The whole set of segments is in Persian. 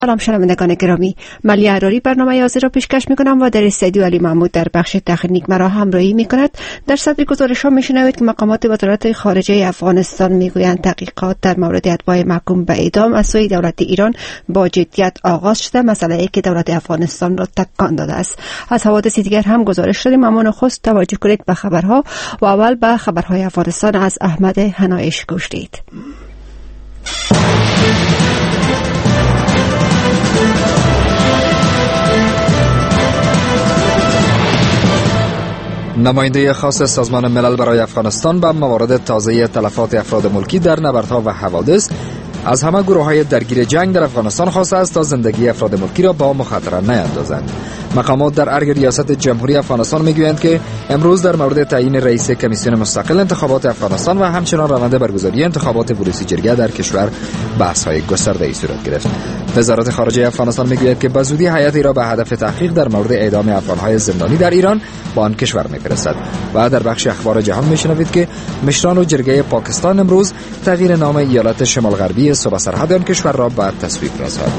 سلام شنوندگان گرامی، ملی عراری برنامه یازی را پیشکش میکنم و در استودیو علی محمود در بخش تکنیک مرا همراهی میکند. در صدر گزارش ها میشنوید که مقامات وزارت خارجه افغانستان میگویند تحقیقات در مورد اتباع محکوم به اعدام از سوی دولت ایران با جدیت آغاز شده، مسئله‌ای که دولت افغانستان را تکان داده است. از حوادث دیگر هم گزارش داریم، اما نخست توجه کنید به خبرها و اول به خبرهای افغانستان از احمد حنایش گوش دید. نماینده خاص سازمان ملل برای افغانستان به موارد تازه تلفات افراد ملکی در نبردها و حوادث از همه گروه‌های درگیر جنگ در افغانستان خواسته است تا زندگی افراد ملکی را با مخاطره نیندازند. مقامات در ارگ ریاست جمهوری افغانستان میگویند که امروز در مورد تعیین رئیس کمیسیون مستقل انتخابات افغانستان و همچنین روند برگزاری انتخابات ولسی جرگه در کشور بحث‌های گسترده‌ای صورت گرفت. وزارت خارجه افغانستان میگوید که به زودی هیئتی را به هدف تحقیق در مورد اعدام افغان‌های زندانی در ایران به آن کشور میفرستد. و در بخش اخبار جهان میشنوید که مشران و جرگه پاکستان امروز تغییر نام ایالت شمال غربی صوبه سرحد آن کشور را به تصویب رساند.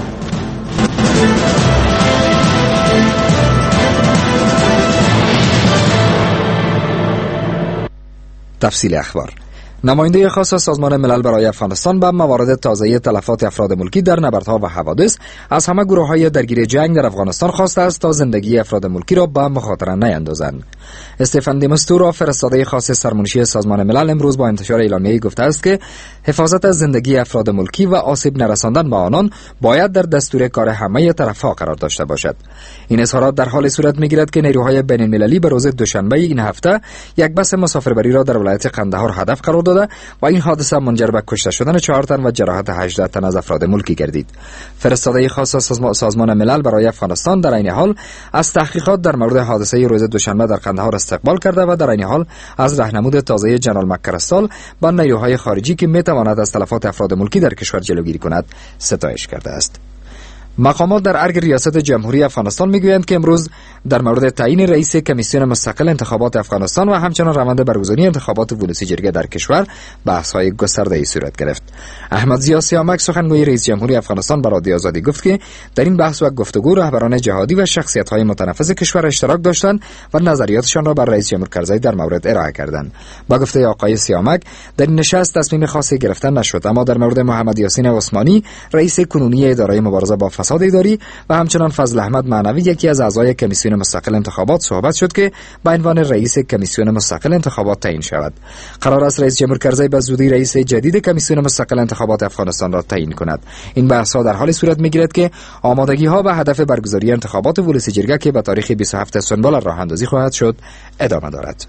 تفصیل اخبار. نماینده خاص سازمان ملل برای افغانستان به موارد تازه تلفات افراد ملکی در نبردها و حوادث از همه گروه‌های درگیر جنگ در افغانستان خواسته است تا زندگی افراد ملکی را به مخاطره نیندازند. استفان دی مستورا، فرستاده خاص سرمنشی سازمان ملل، امروز با انتشار اعلامیه‌ای گفته است که حفاظت از زندگی افراد ملکی و آسیب نرساندن به آنان باید در دستور کار همه طرف‌ها قرار داشته باشد. این اظهارات در حال صورت می‌گیرد که نیروهای بین‌المللی به روز دوشنبه این هفته یک بس مسافربری را در ولایت قندهار هدف قرار داده و این حادثه منجر به کشته شدن 4 تن و جراحت 18 تن از افراد ملکی گردید. فرستاده خاص سازمان ملل برای افغانستان در این حال از تحقیقات در مورد حادثه روز دوشنبه در قندهار استقبال کرده و در این حال از راهنمود تازه جنرال مکرستال با نیروهای خارجی که میتواند از تلفات افراد ملکی در کشور جلوگیری کند ستایش کرده است. مقامات در ارگ ریاست جمهوری افغانستان میگویند که امروز در مورد تعیین رئیس کمیسیون مستقل انتخابات افغانستان و همچنین روند برگزاری انتخابات ولسی جرگه در کشور بحث‌های گسترده‌ای صورت گرفت. احمد ضیا سیامک، سخنگوی رئیس جمهوری افغانستان، به رادیو آزادی گفت که در این بحث و گفتگو رهبران جهادی و شخصیت‌های متنفذ کشور اشتراک داشتند و نظریاتشان را بر رئیس جمهور کرزی در مورد ارائه کردند. با گفته آقای سیامک، در این نشست تصمیم خاصی گرفته نشد، اما در مورد محمد یاسین عثمانی، رئیس کنونی اداره مبارزه با فساد اداری و همچنان فضل احمد معنوی، یکی از اعضای کمیسیون مستقل انتخابات، صحبت شد که به عنوان رئیس کمیسیون مستقل انتخابات تعیین شود. قرار است رئیس جمهور کرزی به زودی رئیس جدید کمیسیون مستقل انتخابات افغانستان را تعیین کند. این بحث‌ها در حالی صورت می‌گیرد که آمادگی‌ها به هدف برگزاری انتخابات ولسی جرگه که به تاریخ 27 سنبال راه اندازی خواهد شد ادامه دارد.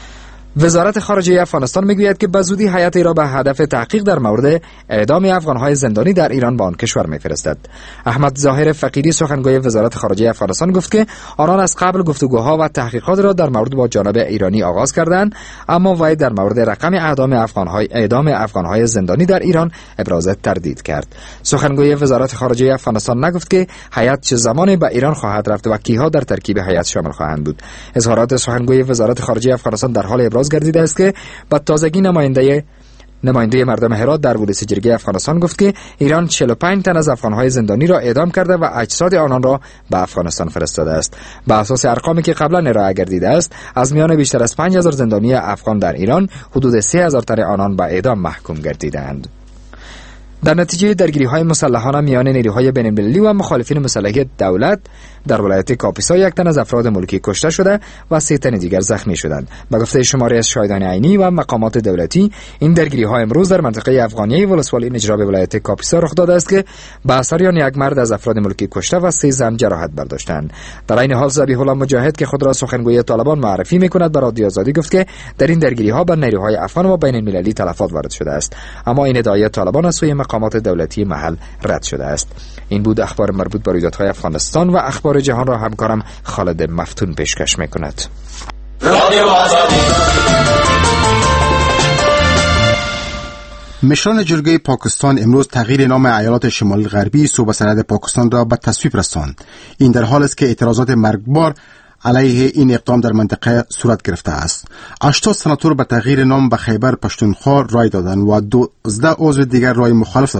وزارت خارجه افغانستان میگوید که به زودی هیئتی را به هدف تحقیق در مورد اعدام افغان‌های زندانی در ایران به آن کشور می‌فرستد. احمد ظاهر فقیری، سخنگوی وزارت خارجه افغانستان، گفت که آنان از قبل گفتگوها و تحقیقات را در مورد با جانب ایرانی آغاز کردند، اما وی در مورد رقم اعدام افغان‌های زندانی در ایران ابراز تردید کرد. سخنگوی وزارت خارجه افغانستان نگفت که هیئت چه زمانی به ایران خواهد رفت و کیها در ترکیب هیئت شامل خواهند بود. اظهارات سخنگوی وزارت خارجه افغانستان در حال ابراز گردیده است که با تازگی نماینده مردم هرات در ولسی جرگه افغانستان گفت که ایران 45 تن از افغان‌های زندانی را اعدام کرده و اجساد آنان را به افغانستان فرستاده است. بر اساس ارقامی که قبلا ارائه گردیده است، از میان بیشتر از 5000 زندانی افغان در ایران، حدود 3000 تن آنان به اعدام محکوم گردیدند. در نتیجه درگیری‌های مسلحانه میان نیروهای بین‌المللی و مخالفین مسلح دولت در ولایت کاپیسا 1 تن از افراد ملکی کشته شده و 3 تن دیگر زخمی شدند. به گفته شماری از شاهدان عینی و مقامات دولتی، این درگیری‌ها امروز در منطقه افغانیه ولسوالی نجرا به ولایت کاپیسا رخ داده است که به اثر آن 1 مرد از افراد ملکی کشته و 3 زن جراحت برداشتند. در این حال ذبیح الله مجاهد که خود را سخنگوی طالبان معرفی می‌کند، به رادیو آزادی گفت که در این درگیری‌ها بر نیروهای افغان و بین‌المللی تلفات وارد شده است، اما این ادعای طالبان از سوی مقامات دولتی محل رد شده است. این بود اخبار مربوط به رویدادهای افغانستان و اخبار جهان را همکارم خالد مفتون پیشکش می‌کند. مشران جرگه پاکستان امروز تغییر نام ایالات شمال غربی صوبه سرحد پاکستان را به تصویب رساند. این در حالی است که اعتراضات مرگبار علیه این اقدام در منطقه صورت گرفته است. 80 سناتور به تغییر نام به خیبر پشتونخوا رای دادند و 12 عضو دیگر رای مخالف دادند.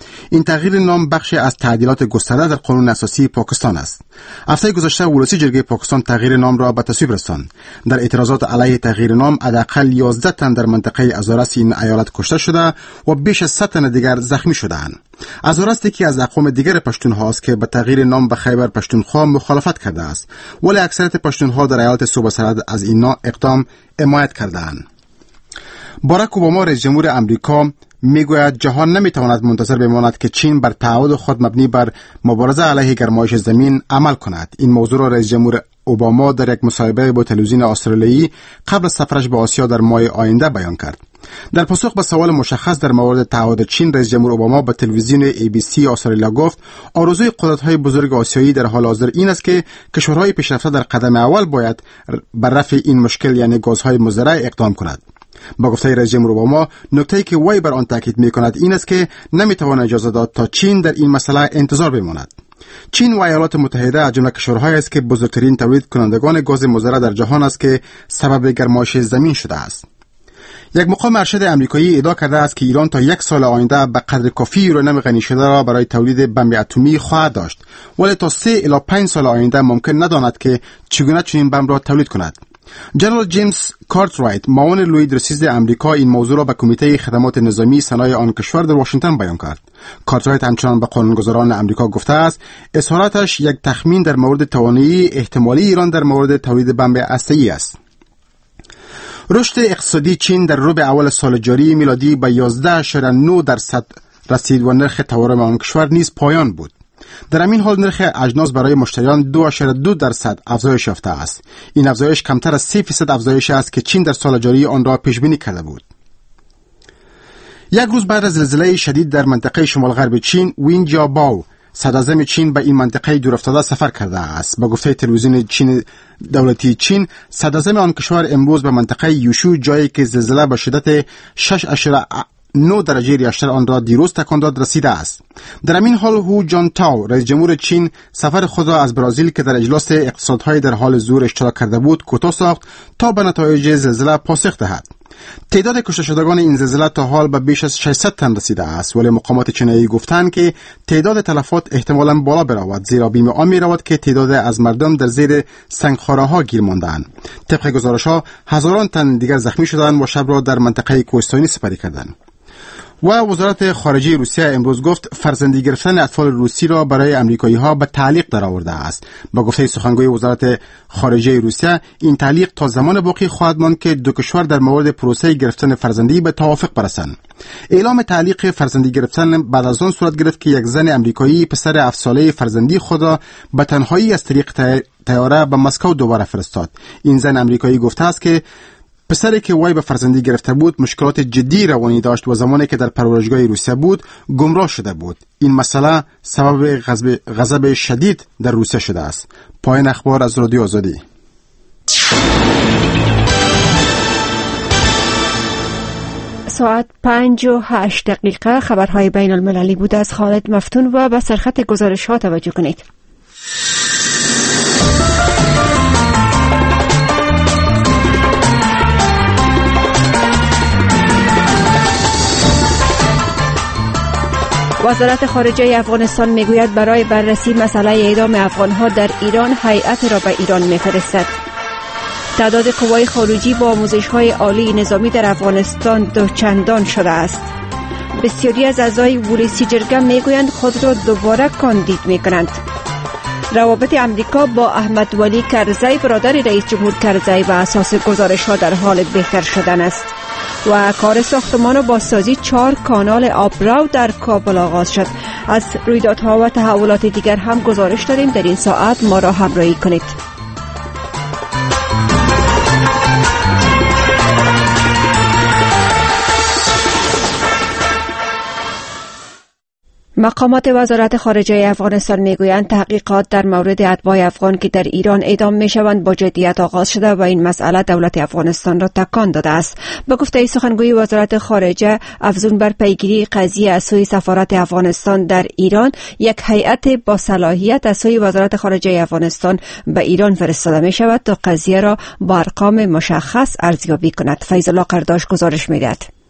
این تغییر نام بخشی از تعدیلات گسترده در قانون اساسی پاکستان است. هفته گذشته ولسی جرگه پاکستان تغییر نام را به تصویب رساند. در اعتراضات علیه تغییر نام حداقل 11 تن در منطقه ازارس این ایالت کشته شده و بیش از 100 تن دیگر زخمی شده‌اند. ازارس یکی از اقوام دیگر پشتونها است که به تغییر نام به خیبر پشتونخوا مخالفت کرده است، ولی اکثریت پشتونها در ایالت صوبه سرحد از این اقدام حمایت کرده‌اند. باراک اوباما رئیس جمهور امریکا میگوید جهان نمیتواند منتظر بماند که چین بر تعهد خود مبنی بر مبارزه علیه گرمایش زمین عمل کند. این موضوع را رئیس جمهور اوباما در یک مصاحبه با تلویزیون استرالیایی قبل از سفرش به آسیا در ماه آینده بیان کرد. در پاسخ به سوال مشخص در مورد تعهد چین، رئیس جمهور اوباما به تلویزیون ABC استرالیا گفت آرزوی قدرت‌های بزرگ آسیایی در حال حاضر این است که کشورهای پیشرفته در قدم اول باید بر رفع این مشکل یعنی گازهای مضر اقدام کند. با گفته رئیس جمهور اوباما، نکته‌ای که وی بر آن تاکید می‌کند این است که نمی‌توان اجازه داد تا چین در این مسئله انتظار بماند. چین و ایالات متحده از جمله کشورهایی است که بزرگترین تولید کنندگان گاز مضر در جهان است که سبب گرمایش زمین شده است. یک مقام ارشد آمریکایی ادعا کرده است که ایران تا 1 سال آینده به قدر کافی یورانیم غنی شده را برای تولید بمب اتمی خواهد داشت، ولی تا 3 الی 5 سال آینده ممکن نداند که چگونه چنین بمب را تولید کند. جنرال جیمز کارترایت، معاون لویی درسیز آمریکا، این موضوع را به کمیته خدمات نظامی صنایع آن کشور در واشنگتن بیان کرد. کارترایت همچنان به قانونگذاران آمریکا گفته است اظهاراتش یک تخمین در مورد توانایی احتمالی ایران در مورد تولید بمب هسته‌ای است. رشد اقتصادی چین در ربع اول سال جاری میلادی به 11.9% رسید و نرخ تورم آن کشور نیز پایان بود. در همین حال نرخ اجناس برای مشتریان 2.2% افزایش یافته است. این افزایش کمتر از 3% افزایش است که چین در سال جاری آن را پیش بینی کرده بود. یک روز بعد از زلزله شدید در منطقه شمال غرب چین، وین جیاباو، صدراعظم چین به این منطقه دورافتاده سفر کرده است. با گفته تلویزیون چین دولتی چین، صدراعظم آن کشور امروز به منطقه یوشو، جایی که زلزله به شدت 6.9 درجه ریشتر آن را دیروز تکان داد، رسیده است. در همین حال هو جانتاو، رئیس جمهور چین، سفر خود را از برزیل که در اجلاس اقتصادهای در حال ظهور اشتراک کرده بود کوتاه ساخت تا به نتایج زلزله پاسخ دهد. تعداد کشته شدگان این زلزله تا حال به بیش از 600 تن رسیده است، ولی مقامات چینی گفتند که تعداد تلفات احتمالاً بالا برود، زیرا بیم آن می‌رود که تعداد از مردم در زیر سنگخاره‌ها گیر ماندند. طبق گزارش‌ها هزاران تن دیگر زخمی شدند و شب را در منطقه کوهستانی سپری کردند. و وزارت خارجه روسیه امروز گفت فرزندی گرفتن اطفال روسی را برای امریکایی‌ها به تعلیق درآورده است. با گفته سخنگوی وزارت خارجه روسیه، این تعلیق تا زمان باقی خواهد ماند که دو کشور در مورد پروسه گرفتن فرزندی به توافق برسند. اعلام تعلیق فرزندی گرفتن بعد از آن صورت گرفت که یک زن امریکایی پسر 7 ساله فرزندی خود را به تنهایی از طریق طیاره به مسکو دوباره فرستاد. این زن امریکایی گفته است که پسری که وی به فرزندی گرفته بود مشکلات جدی روانی داشت و زمانی که در پرورشگاه روسیه بود گمراه شده بود. این مسئله سبب غضب شدید در روسیه شده است. پایان اخبار از رادیو آزادی. ساعت 5:08 خبرهای بین المللی بود از خالد مفتون و به سرخط گزارش ها توجه کنید. وزارت خارجه افغانستان میگوید برای بررسی مسئله اعدام افغانها در ایران هیئت را به ایران میفرستد. تعداد قوای خارجی با آموزش‌های عالی نظامی در افغانستان دوچندان شده است. بسیاری از اعضای ولسی جرگه میگویند خود را دوباره کاندید میکنند. روابط امریکا با احمد ولی کرزی برادر رئیس جمهور کرزی به اساس گزارش‌ها در حال بهتر شدن است. و کار ساختمان و بازسازی 4 کانال آبراو در کابل آغاز شد. از رویدادها و تحولات دیگر هم گزارش داریم. در این ساعت ما را همراهی کنید. مقامات وزارت خارجه افغانستان میگویند تحقیقات در مورد اتباع افغان که در ایران اعدام میشوند با جدیت آغاز شده و این مسئله دولت افغانستان را تکان داده است. به گفته سخنگوی وزارت خارجه، افزون بر پیگیری قضیه از سوی سفارت افغانستان در ایران، یک هیئت با صلاحیت از سوی وزارت خارجه افغانستان به ایران فرستاده می شود تا قضیه را با ارقام مشخص ارزیابی کند. فیض الله قرداش گزارش می‌دهد.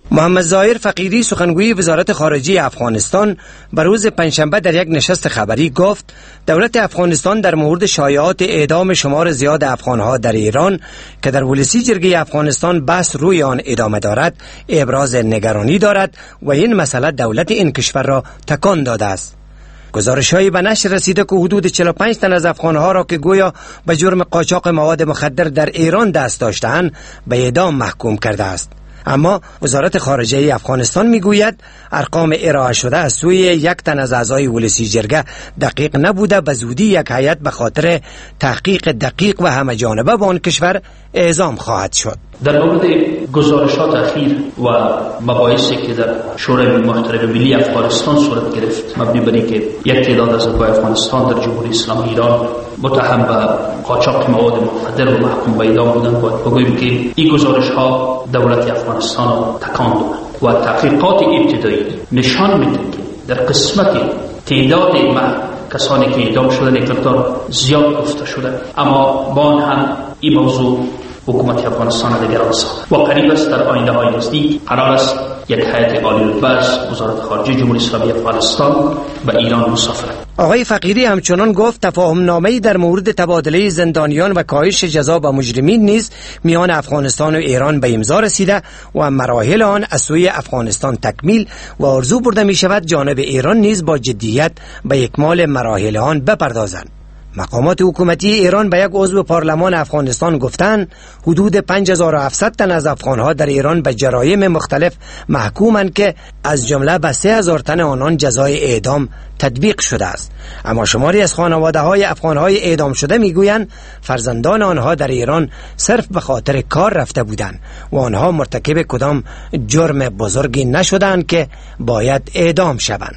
محمد ظاهر فقیری سخنگوی وزارت خارجه افغانستان به روز پنجشنبه در یک نشست خبری گفت دولت افغانستان در مورد شایعات اعدام شمار زیاد افغانها در ایران که در ولسی جرگه افغانستان بحث روی آن ادامه دارد ابراز نگرانی دارد و این مسئله دولت این کشور را تکان داده است. گزارش‌هایی به نشر رسیده که حدود 45 تن از افغانها را که گویا به جرم قاچاق مواد مخدر در ایران دست داشته‌اند به اعدام محکوم کرده است. اما وزارت خارجه افغانستان میگوید ارقام ارائه شده از سوی یک تن از اعضای ولسی جرگه دقیق نبوده، به زودی یک هیئت به خاطر تحقیق دقیق و همه جانبه به آن کشور اعزام خواهد شد. در مورد گزارشات اخیر و مباحثی که در شورای محترم ملی افغانستان صورت گرفت مبنی بر اینکه یک تعداد از اعضای افغانستان در جمهوری اسلامی ایران متهم به قاچاق مواد مخدر و محکوم به اعدام بودند، باید بگوییم که این گزارش ها دولت افغانستان را تکان داد و تحقیقات ابتدایی نشان میده که در قسمت تعداد کسانی که اعدام شدن یک مقدار زیاد گفته شده، اما با آن هم این موضوع حکومت افغانستان نگران است و قریب است در آینده های نزدیک قرار است یک هیئت عالی الرتبه از وزارت خارجه جمهوری اسلامی افغانستان به ایران مسافر. آقای فقیری همچنان گفت تفاهم نامه‌ای در مورد تبادله زندانیان و کاهش جزا به مجرمین نیز میان افغانستان و ایران به امضا رسیده و مراحل آن از سوی افغانستان تکمیل و آرزو برده می شود جانب ایران نیز با جدیت به اکمال مراحل آن بپردازند. مقامات حکومتی ایران به یک عضو پارلمان افغانستان گفتند حدود 5700 تن از افغانها در ایران به جرایم مختلف محکومند که از جمله به 3000 تن آنان جزای اعدام تطبیق شده است. اما شماری از خانواده‌های افغانهای اعدام شده میگویند فرزندان آنها در ایران صرف به خاطر کار رفته بودند و آنها مرتکب کدام جرم بزرگی نشدند که باید اعدام شوند.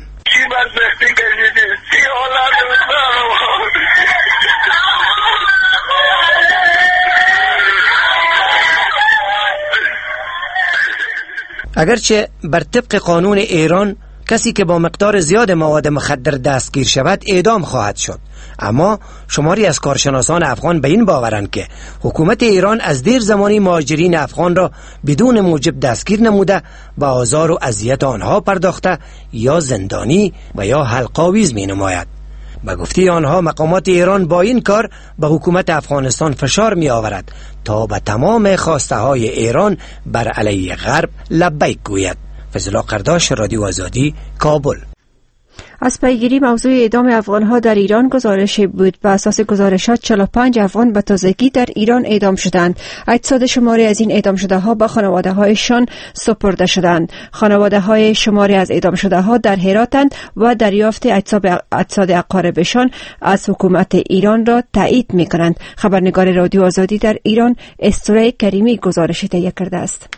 اگرچه بر طبق قانون ایران کسی که با مقدار زیاد مواد مخدر دستگیر شود اعدام خواهد شد، اما شماری از کارشناسان افغان به این باورند که حکومت ایران از دیر زمانی مهاجرین افغان را بدون موجب دستگیر نموده، به آزار و اذیت آنها پرداخته یا زندانی و یا حلق‌آویز می نماید. به گفته آنها مقامات ایران با این کار به حکومت افغانستان فشار می آورد تا به تمام خواسته های ایران بر علیه غرب لبیک گوید. فضل قرداش، رادیو آزادی، کابل. از پیگیری موضوع اعدام افغانها در ایران گزارشی بود. به اساس گزارشات 45 افغان به تازگی در ایران اعدام شدند. اجساد شماری از این اعدام شده ها به خانواده هایشان سپرده شدند. خانواده های شماری از اعدام شده ها در هراتند و دریافت اجساد اقاربشان از حکومت ایران را تایید می کنند. خبرنگار رادیو آزادی در ایران استوره کریمی گزارش تهیه کرده است.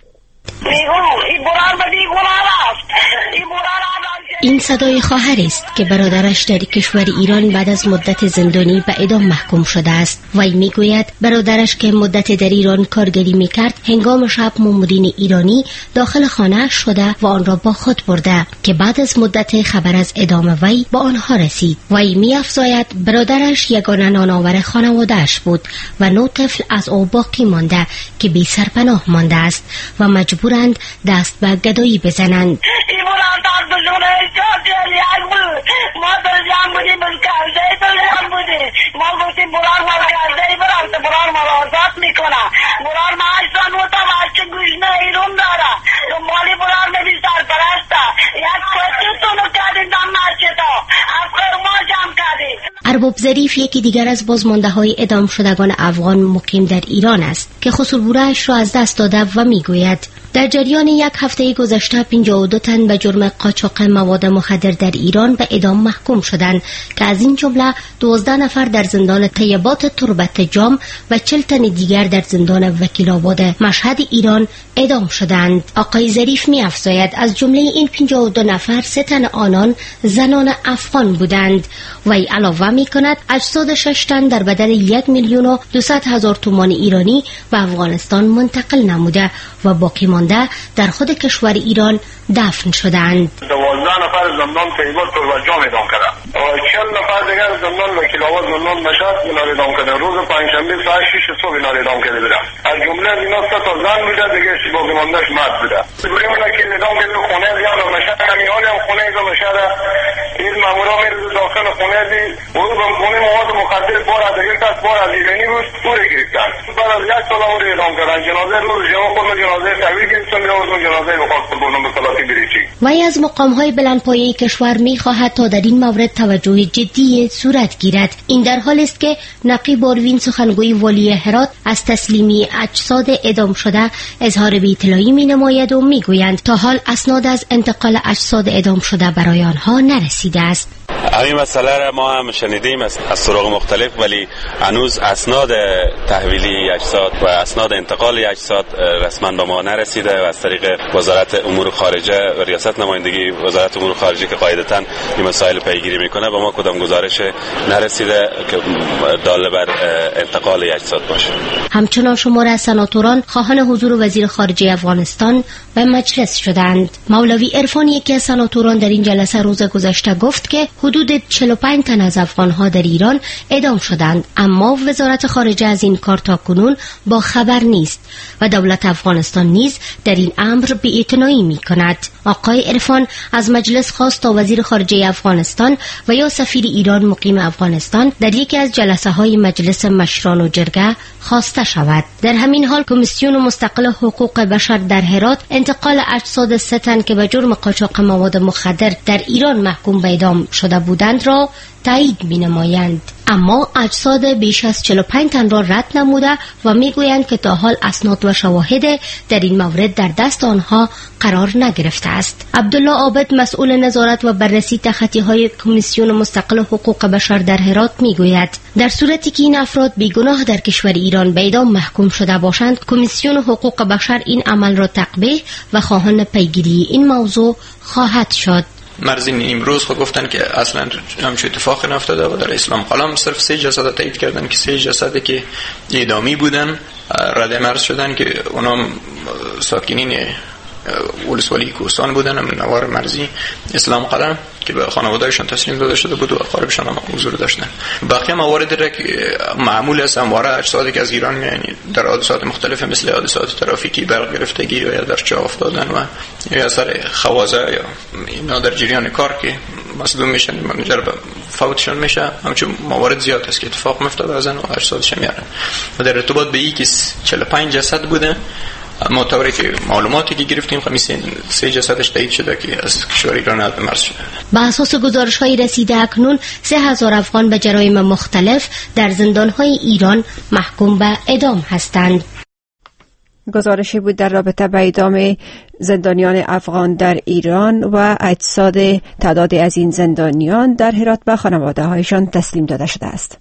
این صدای خواهر است که برادرش در کشور ایران بعد از مدت زندانی به اعدام محکوم شده است. وی میگوید برادرش که مدت در ایران کارگری میکرد هنگام شب مامورین ایرانی داخل خانه شده و آن را با خود برده که بعد از مدت خبر از اعدام وی با آنها رسید. وی میافزاید برادرش یگانه نانآور خانواده‌اش بود و 9 طفل از او باقی مانده که بی سرپناه مانده است و مجبورند دست به گدایی بزنند. ارباب ظریف یکی دیگر از بازمانده های اعدام شدگان افغان مقیم در ایران است که خسربوره‌اش را از دست داده و میگوید در جریان یک هفته گذشته 52 تن به جرم قاچاق مواد مخدر در ایران به اعدام محکوم شدند که از این جمله 12 نفر در زندان طیبات تربت جام و 40 تن دیگر در زندان وکیل آباد مشهد ایران اعدام شدند. آقای ظریف می‌افزاید از جمله این 52 نفر 3 تن آنان زنان افغان بودند. وی علاوه می‌کند اجساد 6 تن در بدل 1,200,000 تومان ایرانی به افغانستان منتقل نموده و باقی مانده در خود کشور ایران دفن شدند. 12 نفر زندان طیبات تربت جام اعدام کردند. 40 نفر دیگر زندان وکیل‌آباد زندان مشهد اینا رو اعدام کردن. روز پنجشنبه ساعت 6 صبح اینا رو اعدام کرده بودن. از جمله از اینا 3 تا زن بوده، دیگه باقی ماندهش مرد بوده. بریم که اعدام کرده خونه زیاد مشهد، همین حالی هم خونه اینا مشهد. این مامورا میرد داخل خونه دی، اون هم خونه مواد مخدر بار از دیگه کس بار از ایرانی بود، پوره گرفتن. بعد از 1 سال اون رو اعدام کردن. جنازه روز جمع خود جنازه تحویل گرفتن، می‌آوردن جنازه بخواست قربان به صلاتی بریچی. وی از مقام‌های بلندپایه کشور می‌خواهد تا در این مورد توجه جدی صورت گیرد. این در حالی است که نقیب آروین سخنگوی والی هرات از تسلیمی اجساد اعدام شده اظهار بی‌اطلاعی می‌نماید و می‌گویند تا حال اسناد از انتقال اجساد اعدام شده برای آنها نرسیده است. همین مسئله را ما هم شنیدیم از طرق مختلف، ولی هنوز اسناد تحویلی اجساد و اسناد انتقال اجساد رسما به ما نرسیده و از طریق وزارت امور خارجه و ریاست نمایندگی وزارت امور خارجه که قاعدتاً این مسائل پیگیری میکنه به ما کدام گزارش نرسیده که دال بر انتقال اجساد باشه. همچنان شمار از سناتوران خواهان حضور وزیر خارجه افغانستان به مجلس شدند. مولوی عرفان یکی از سناتوران در این جلسه روز گذشته گفت که حدود 45 تن از افغان‌ها در ایران اعدام شدند، اما وزارت خارجه از این کار تاکنون با خبر نیست و دولت افغانستان نیز در این امر بی‌اعتنایی می‌کند. آقای عرفان از مجلس خواست تا وزیر خارجه افغانستان و یا سفیر ایران مقیم افغانستان در یکی از جلسه‌های مجلس مشران و جرگه خواسته شود. در همین حال کمیسیون مستقل حقوق بشر در هرات انتقال اجساد 3 تن که به جرم قاچاق مواد مخدر در ایران محکوم به اعدام شده بودند را تایید می‌نمایند، اما اجساد بیش از 45 تن را رد نموده و میگویند که تا حال اسناد و شواهد در این مورد در دست آنها قرار نگرفته است. عبدالله عابد مسئول نظارت و بررسی تخطی‌های کمیسیون مستقل حقوق بشر در هرات میگوید در صورتی که این افراد بیگناه در کشور ایران به اعدام محکوم شده باشند، کمیسیون حقوق بشر این عمل را تقبیح و خواهان پیگیری این موضوع خواهد شد. مرزین امروز خود گفتن که اصلا همچون اتفاق نفتاده و در اسلام قلم صرف 3 جسد تایید کردن که 3 جسدی که اعدامی بودن رد مرز شدن که اونام ساکنین ولسوالی کوهستان بودن، نوار مرزی اسلام قلم که به خانواده‌شان تسلیم داده شده بود و اقاربشان هم حضور داشتن. باقی موارد را که معمول است همواره اجسادی که از ایران یعنی در حادثات مختلف مثل حادثات ترافیکی، برق گرفتگی یا در چاه افتادن و یا اثر خوازه یا اینا در جریان کار که مصدوم میشن منجر به فوتشون میشه، همچون موارد زیاد است که اتفاق میفته بعضن و اجسادش میارن. و در ارتباط به اینکه 45 جسد بوده معتبره که معلوماتی که گرفتیم خمیس 3 جسدش تایید شده که از کشور ایران به مرز شده. با اساس گزارش‌های رسیده اکنون 3000 افغان به جرایم مختلف در زندان‌های ایران محکوم به اعدام هستند. گزارشی بود در رابطه با اعدام زندانیان افغان در ایران و اجساد تعدادی از این زندانیان در هرات به خانواده‌هایشان تسلیم داده شده است.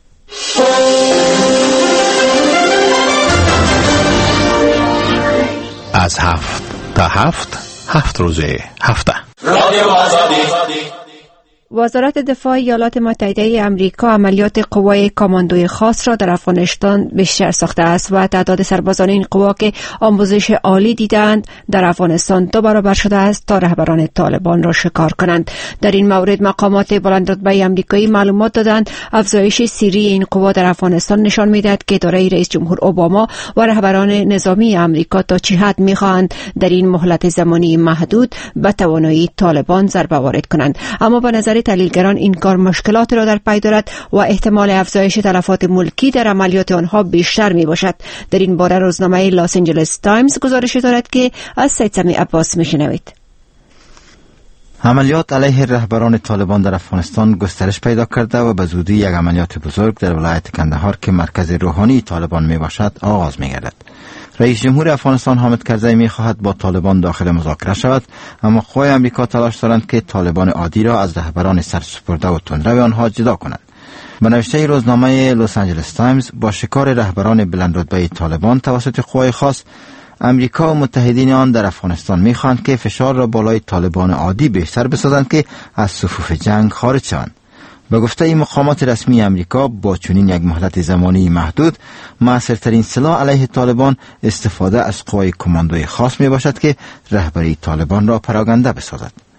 از 7 تا 7 روز هفته رادیو آزادی. وزارت دفاع ایالات متحده امریکا عملیات قوای کاماندوی خاص را در افغانستان بیشتر ساخته است و تعداد سربازان این قوا که آموزش عالی دیدند در افغانستان 2 برابر شده است تا رهبران طالبان را شکار کنند. در این مورد مقامات بلندرتبه آمریکایی معلومات دادند افزایش سیری این قوا در افغانستان نشان می‌دهد که اداره رئیس جمهور اوباما و رهبران نظامی آمریکا تا چه حد می‌خواهند در این مهلت زمانی محدود به توانایی طالبان ضربه وارد کنند. اما به نظر تحلیلگران این کار مشکلات را در پی دارد و احتمال افزایش تلفات ملکی در عملیات آنها بیشتر می باشد. در این باره روزنامه لاس آنجلس تایمز گزارش دارد که از سید سمی عباس میشنوید. عملیات علیه رهبران طالبان در افغانستان گسترش پیدا کرده و به زودی یک عملیات بزرگ در ولایت کندهار که مرکز روحانی طالبان می باشد آغاز می گردد. رئیس جمهور افغانستان حامد کرزی می خواهد با طالبان داخل مذاکره شود، اما قوای آمریکا تلاش دارند که طالبان عادی را از رهبران سرسپرده و تندرو آنها جدا کنند. به نوشته روزنامه لس آنجلس تایمز، با شکار رهبران بلندرتبه طالبان توسط قوای خاص، امریکا و متحدین آن در افغانستان می‌خواهند که فشار را بالای طالبان عادی بیشتر بسازند که از صفوف جنگ خارج شوند. به گفته این مقامات رسمی امریکا، با چنین یک مهلت زمانی محدود، مؤثرترین سلاح علیه طالبان استفاده از قوای کماندوی خاص می باشد که رهبری طالبان را پراگنده بسازد.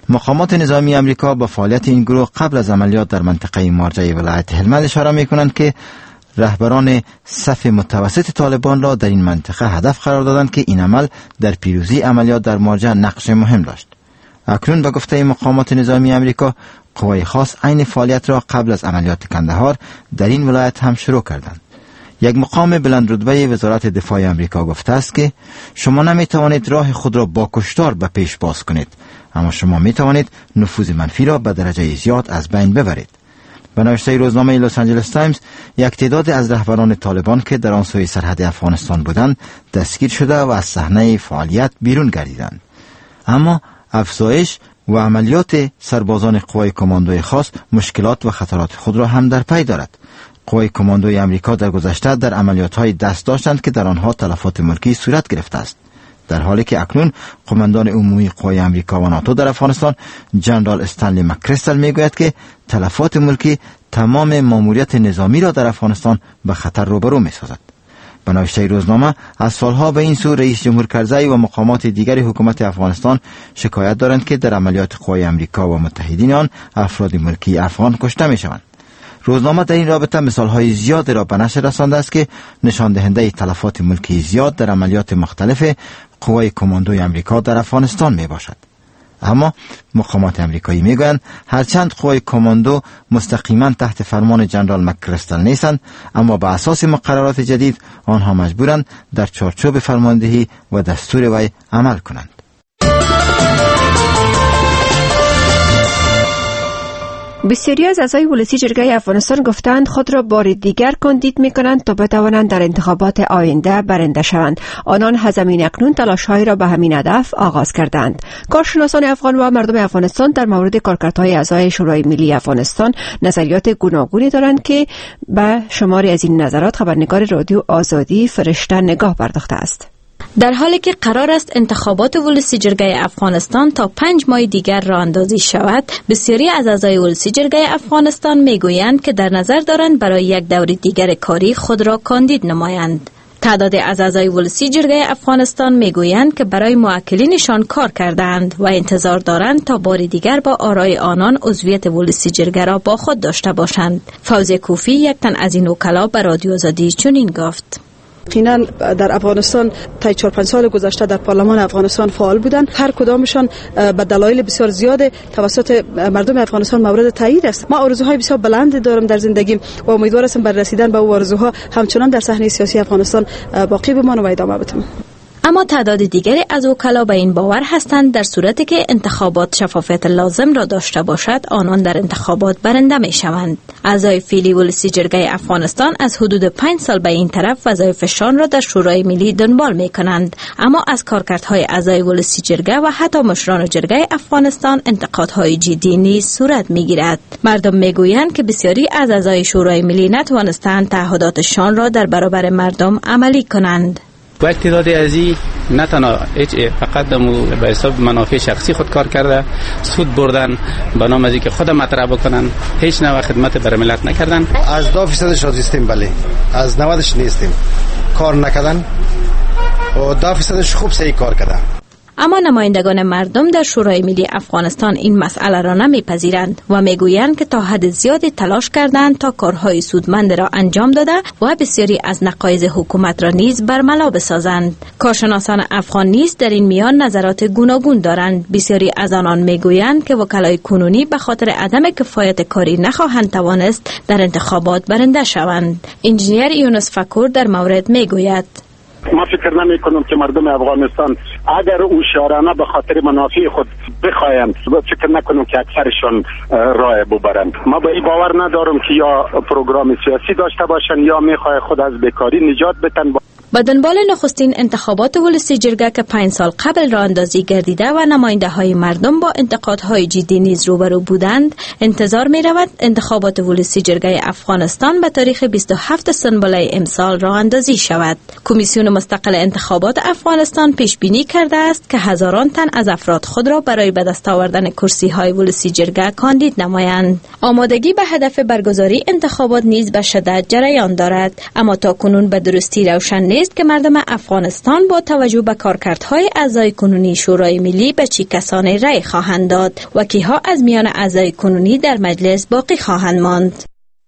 مقامات نظامی امریکا با فعالیت این گروه قبل از عملیات در منطقه مارجه ولایت هلمند اشاره می‌کنند که رهبران صف متوسط طالبان را در این منطقه هدف قرار دادند که این عمل در پیروزی عملیات در مارجه نقش مهم داشت. اکنون به گفته مقامات نظامی امریکا، قوای خاص عین فعالیت را قبل از عملیات کندهار در این ولایت هم شروع کردند. یک مقام بلند رتبه وزارت دفاع امریکا گفته است که شما نمی توانید راه خود را با کشتار به پیش باز کنید، اما شما می توانید نفوذ منفی را به درجه زیاد از بین ببرید. به نوشته روزنامه لس آنجلس تایمز، یک تعداد از رهبران طالبان که در آن سوی سرحد افغانستان بودند دستگیر شده و از صحنه فعالیت بیرون گردیدند. اما افزایش و عملیات سربازان قوای کماندوی خاص مشکلات و خطرات خود را هم در پی دارد. قوای کماندوی امریکا در گذشته در عملیات‌های دست داشتند که در آنها تلفات ملکی صورت گرفته است، در حالی که اکنون قماندان عمومی قوای امریکا و ناتو در افغانستان جنرال استنلی مکریستل میگوید که تلفات ملکی تمام ماموریت نظامی را در افغانستان به خطر روبرو می‌سازد. به نوشته روزنامه، از سالها به این سو رئیس جمهور کرزی و مقامات دیگر حکومت افغانستان شکایت دارند که در عملیات قوای امریکا و متحدین آن افراد ملکی افغان کشته می‌شوند. روزنامه در این رابطه مثال‌های زیاد را به نشر رسانده است که نشان دهنده تلفات ملکی زیاد در عملیات مختلف قوای کماندوی امریکا در افغانستان می باشد. اما مقامات امریکایی میگویند هرچند قوای کماندو مستقیما تحت فرمان جنرال مکریستل نیستند، اما به اساس مقررات جدید آنها مجبورند در چارچوب فرماندهی و دستور وی عمل کنند. بسیاری از اعضای ولسی جرگه افغانستان گفتند خود را بار دیگر کاندید می‌کنند تا بتوانند در انتخابات آینده برنده شوند. آنان همین اکنون تلاش‌هایی را به همین هدف آغاز کردند. کارشناسان افغان و مردم افغانستان در مورد کارکردهای اعضای شورای ملی افغانستان نظریات گوناگونی دارند که به شماری از این نظرات خبرنگار رادیو آزادی فرشته نگاه پرداخته است. در حالی که قرار است انتخابات ولسی جرگه افغانستان تا 5 ماه دیگر راه اندازی شود، بسیاری از اعضای ولسی جرگه افغانستان میگویند که در نظر دارند برای یک دور دیگر کاری خود را کاندید نمایند. تعداد از اعضای ولسی جرگه افغانستان میگویند که برای موکلینشان کار کردند و انتظار دارند تا بار دیگر با آرای آنان عضویت ولسی جرگه را با خود داشته باشند. فوزی کوفی، یک تن از این وکلا، به رادیو آزادی چنین گفت: یقینا در افغانستان تا 4-5 سال گذشته در پارلمان افغانستان فعال بودند. هر کدامشان به دلایل بسیار زیاد توسط مردم افغانستان مورد تایید است. ما آرزوهای بسیار بلند دارم در زندگیم و امیدوار هستم بر رسیدن به او آرزوها همچنان در صحنه سیاسی افغانستان باقی بمانه و ادامه بدم. اما تعداد دیگری از وکلا به این باور هستند در صورتی که انتخابات شفافیت لازم را داشته باشد، آنان در انتخابات برنده می شوند. اعضای فعلی ولسی جرگه افغانستان از حدود 5 سال به این طرف وظایفشان را در شورای ملی دنبال می کنند، اما از کارکردهای اعضای ولسی جرگه و حتی مشران جرگه افغانستان انتقادهای جدی نیز صورت می گیرد. مردم می گویند که بسیاری از اعضای شورای ملی نتوانستند تعهداتشان را در برابر مردم عملی کنند. و تعدادی از این نه تنها فقط به حساب منافع شخصی خود کار کرده، سود بردن به نام از اینکه خود مطرح بکنن، هیچ نوع خدمت برای ملت نکردن. از 2% هستیم، بله از 90% نیستیم. کار نکردن و 2% خوب صحیح کار کردن. اما نمایندگان مردم در شورای ملی افغانستان این مسئله را نمیپذیرند و میگویند که تا حد زیادی تلاش کردند تا کارهای سودمند را انجام داده و بسیاری از نقایض حکومت را نیز برملا بسازند. کارشناسان افغان نیز در این میان نظرات گوناگون دارند. بسیاری از آنان میگویند که وکلای کنونی به خاطر عدم کفایت کاری نخواهند توانست در انتخابات برنده شوند. انجینیر یونس فکور در مورد میگوید: ما فکر نمی کنم که مردم افغانستان اگر هوشیارانه به خاطر منافع خود بخواهند، فکر نکنم که اکثرشان راه ببرند. ما به این باور ندارم که یا پروگرام سیاسی داشته باشند یا میخواه خود از بیکاری نجات بدن. با دنبال نخستین انتخابات ولسی جرگه که 5 سال قبل راه اندازی گردیده و نماینده های مردم با انتقادهای جدی نیز روبرو بودند، انتظار می رود انتخابات ولسی جرگه افغانستان به تاریخ 27 سنبله امسال راه اندازی شود. کمیسیون مستقل انتخابات افغانستان پیش بینی کرده است که هزاران تن از افراد خود را برای به دست آوردن کرسی های ولسی جرگه کاندید نمایند. آمادگی به هدف برگزاری انتخابات نیز به شدت جریان دارد، اما تا کنون به درستی روشن نیست که مردم افغانستان با توجه به کارکردهای اعضای کنونی شورای ملی به چه کسانی رأی خواهند داد و کیها از میان اعضای کنونی در مجلس باقی خواهند ماند.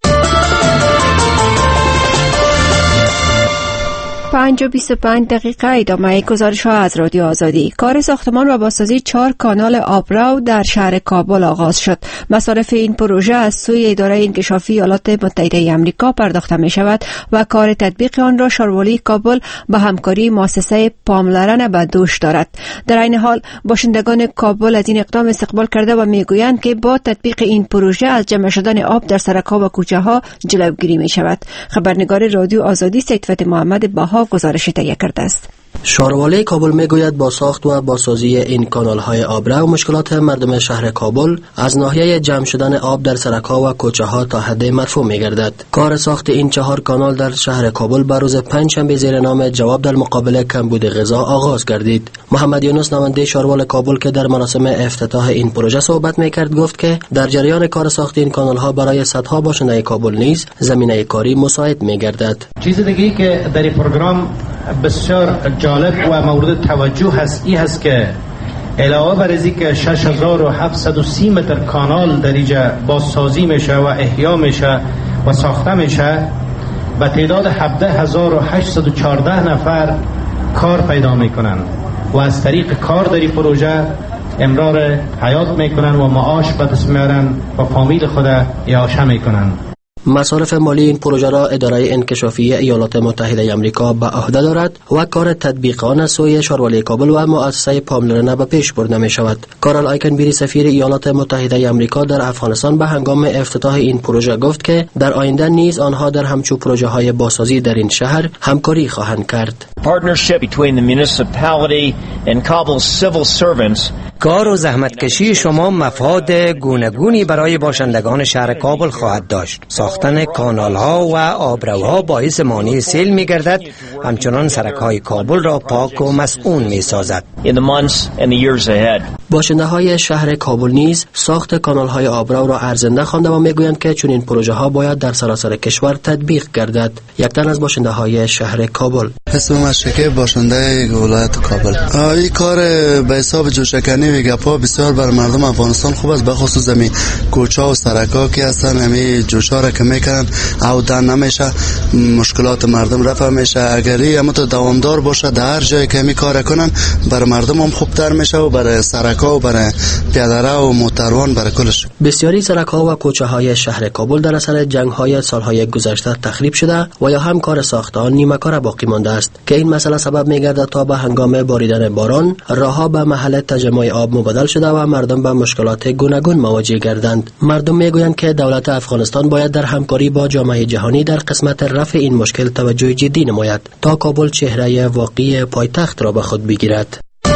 5:25 ادامه گزارش ها از رادیو آزادی. کار ساختمان و بازسازی 4 کانال آبرو در شهر کابل آغاز شد. مصارف این پروژه از سوی اداره انکشافی ایالات متحده آمریکا پرداخته می شود و کار تطبیق آن را شاروالی کابل با همکاری مؤسسه پاملرن به دوش دارد. در این حال باشندگان کابل از این اقدام استقبال کرده و می گویند که با تطبیق این پروژه از جمع شدن آب در سرک‌ها و کوچه ها جلوگیری می شود. خبرنگار رادیو آزادی سیدفتح محمد بها گزارش تهیه کرده است. شاروالی کابل میگوید با ساخت و بازسازی این کانال‌های آبرو مشکلات مردم شهر کابل از ناحیه جمع شدن آب در سرک‌ها و کوچه‌ها تا حد مرفوع می‌گردد. کار ساخت این 4 کانال در شهر کابل بر روز پنجشنبه زیر نام جواب در مقابل کمبود غذا آغاز گردید. محمد یونس نماینده شاروالی کابل که در مراسم افتتاح این پروژه صحبت می‌کرد گفت که در جریان کار ساخت این کانال‌ها برای صدها باشنده کابل نیز زمینه کاری مساعد می‌گردد. چیز دیگه‌ای که در این پروگرام بسیار جالب و مورد توجه هست این هست که علاوه بر اینکه که 6730 متر کانال در اینجا بازسازی میشه و احیا میشه و ساخته میشه به تعداد 17814 نفر کار پیدا میکنن و از طریق کار در این پروژه امرار حیات میکنن و معاش به دست میارن و فامیل خود اعاشه میکنن. مصارف مالی این پروژه را اداره انکشافی ایالات متحده آمریکا به عهده دارد و کار تطبیق آن از سوی شاروالی کابل و مؤسسه پاملرن به پیش برده می شود. کارل آیکنبری سفیر ایالات متحده آمریکا در افغانستان به هنگام افتتاح این پروژه گفت که در آینده نیز آنها در همچون پروژه های بازسازی در این شهر همکاری خواهند کرد. کار و زحمتکشی شما مفاد گوناگونی برای باشندگان شهر کابل خواهد داشت. ساختن کانال ها و آبروها باعث مانع سیل می گردد، همچنان سرک های کابل را پاک و مسئول می سازد. باشنده های شهر کابل نیز ساخت کانال های آبرو را ارزنده خوانده و می گویند که چون این پروژه ها باید در سراسر کشور تطبیق گردد. یک تن از باشنده های شهر کابل: اسم مشرکه باشنده ولایت کابل. این کار به حساب جوشکنی و گپا بسیار بر مردم افغانستان خوب است، به خصوص زمین کوچه و سرکا که هستن همین جوشا را که میکنن عودن نمیشه، مشکلات مردم رفع میشه. اگر این دوامدار باشه در هر جایی که می کار کنن بر مردم هم خوبتر میشه و برای سرکا و برای پیاده‌رو و موتروان برای کلش. بسیاری سرک‌ها و کوچه‌های شهر کابل در اثر جنگ‌های سال‌های گذشته تخریب شده و یا هم کار ساخت آن نیمه کار باقی مانده است که این مسئله سبب می‌گردد تا به هنگام باریدن باران راه‌ها به محل تجمع آب مبدل شده و مردم به مشکلات گوناگون مواجه گردند. مردم میگویند که دولت افغانستان باید در همکاری با جامعه جهانی در قسمت رفع این مشکل توجه جدی نماید تا کابل چهره واقعی پایتخت را به خود بگیرد.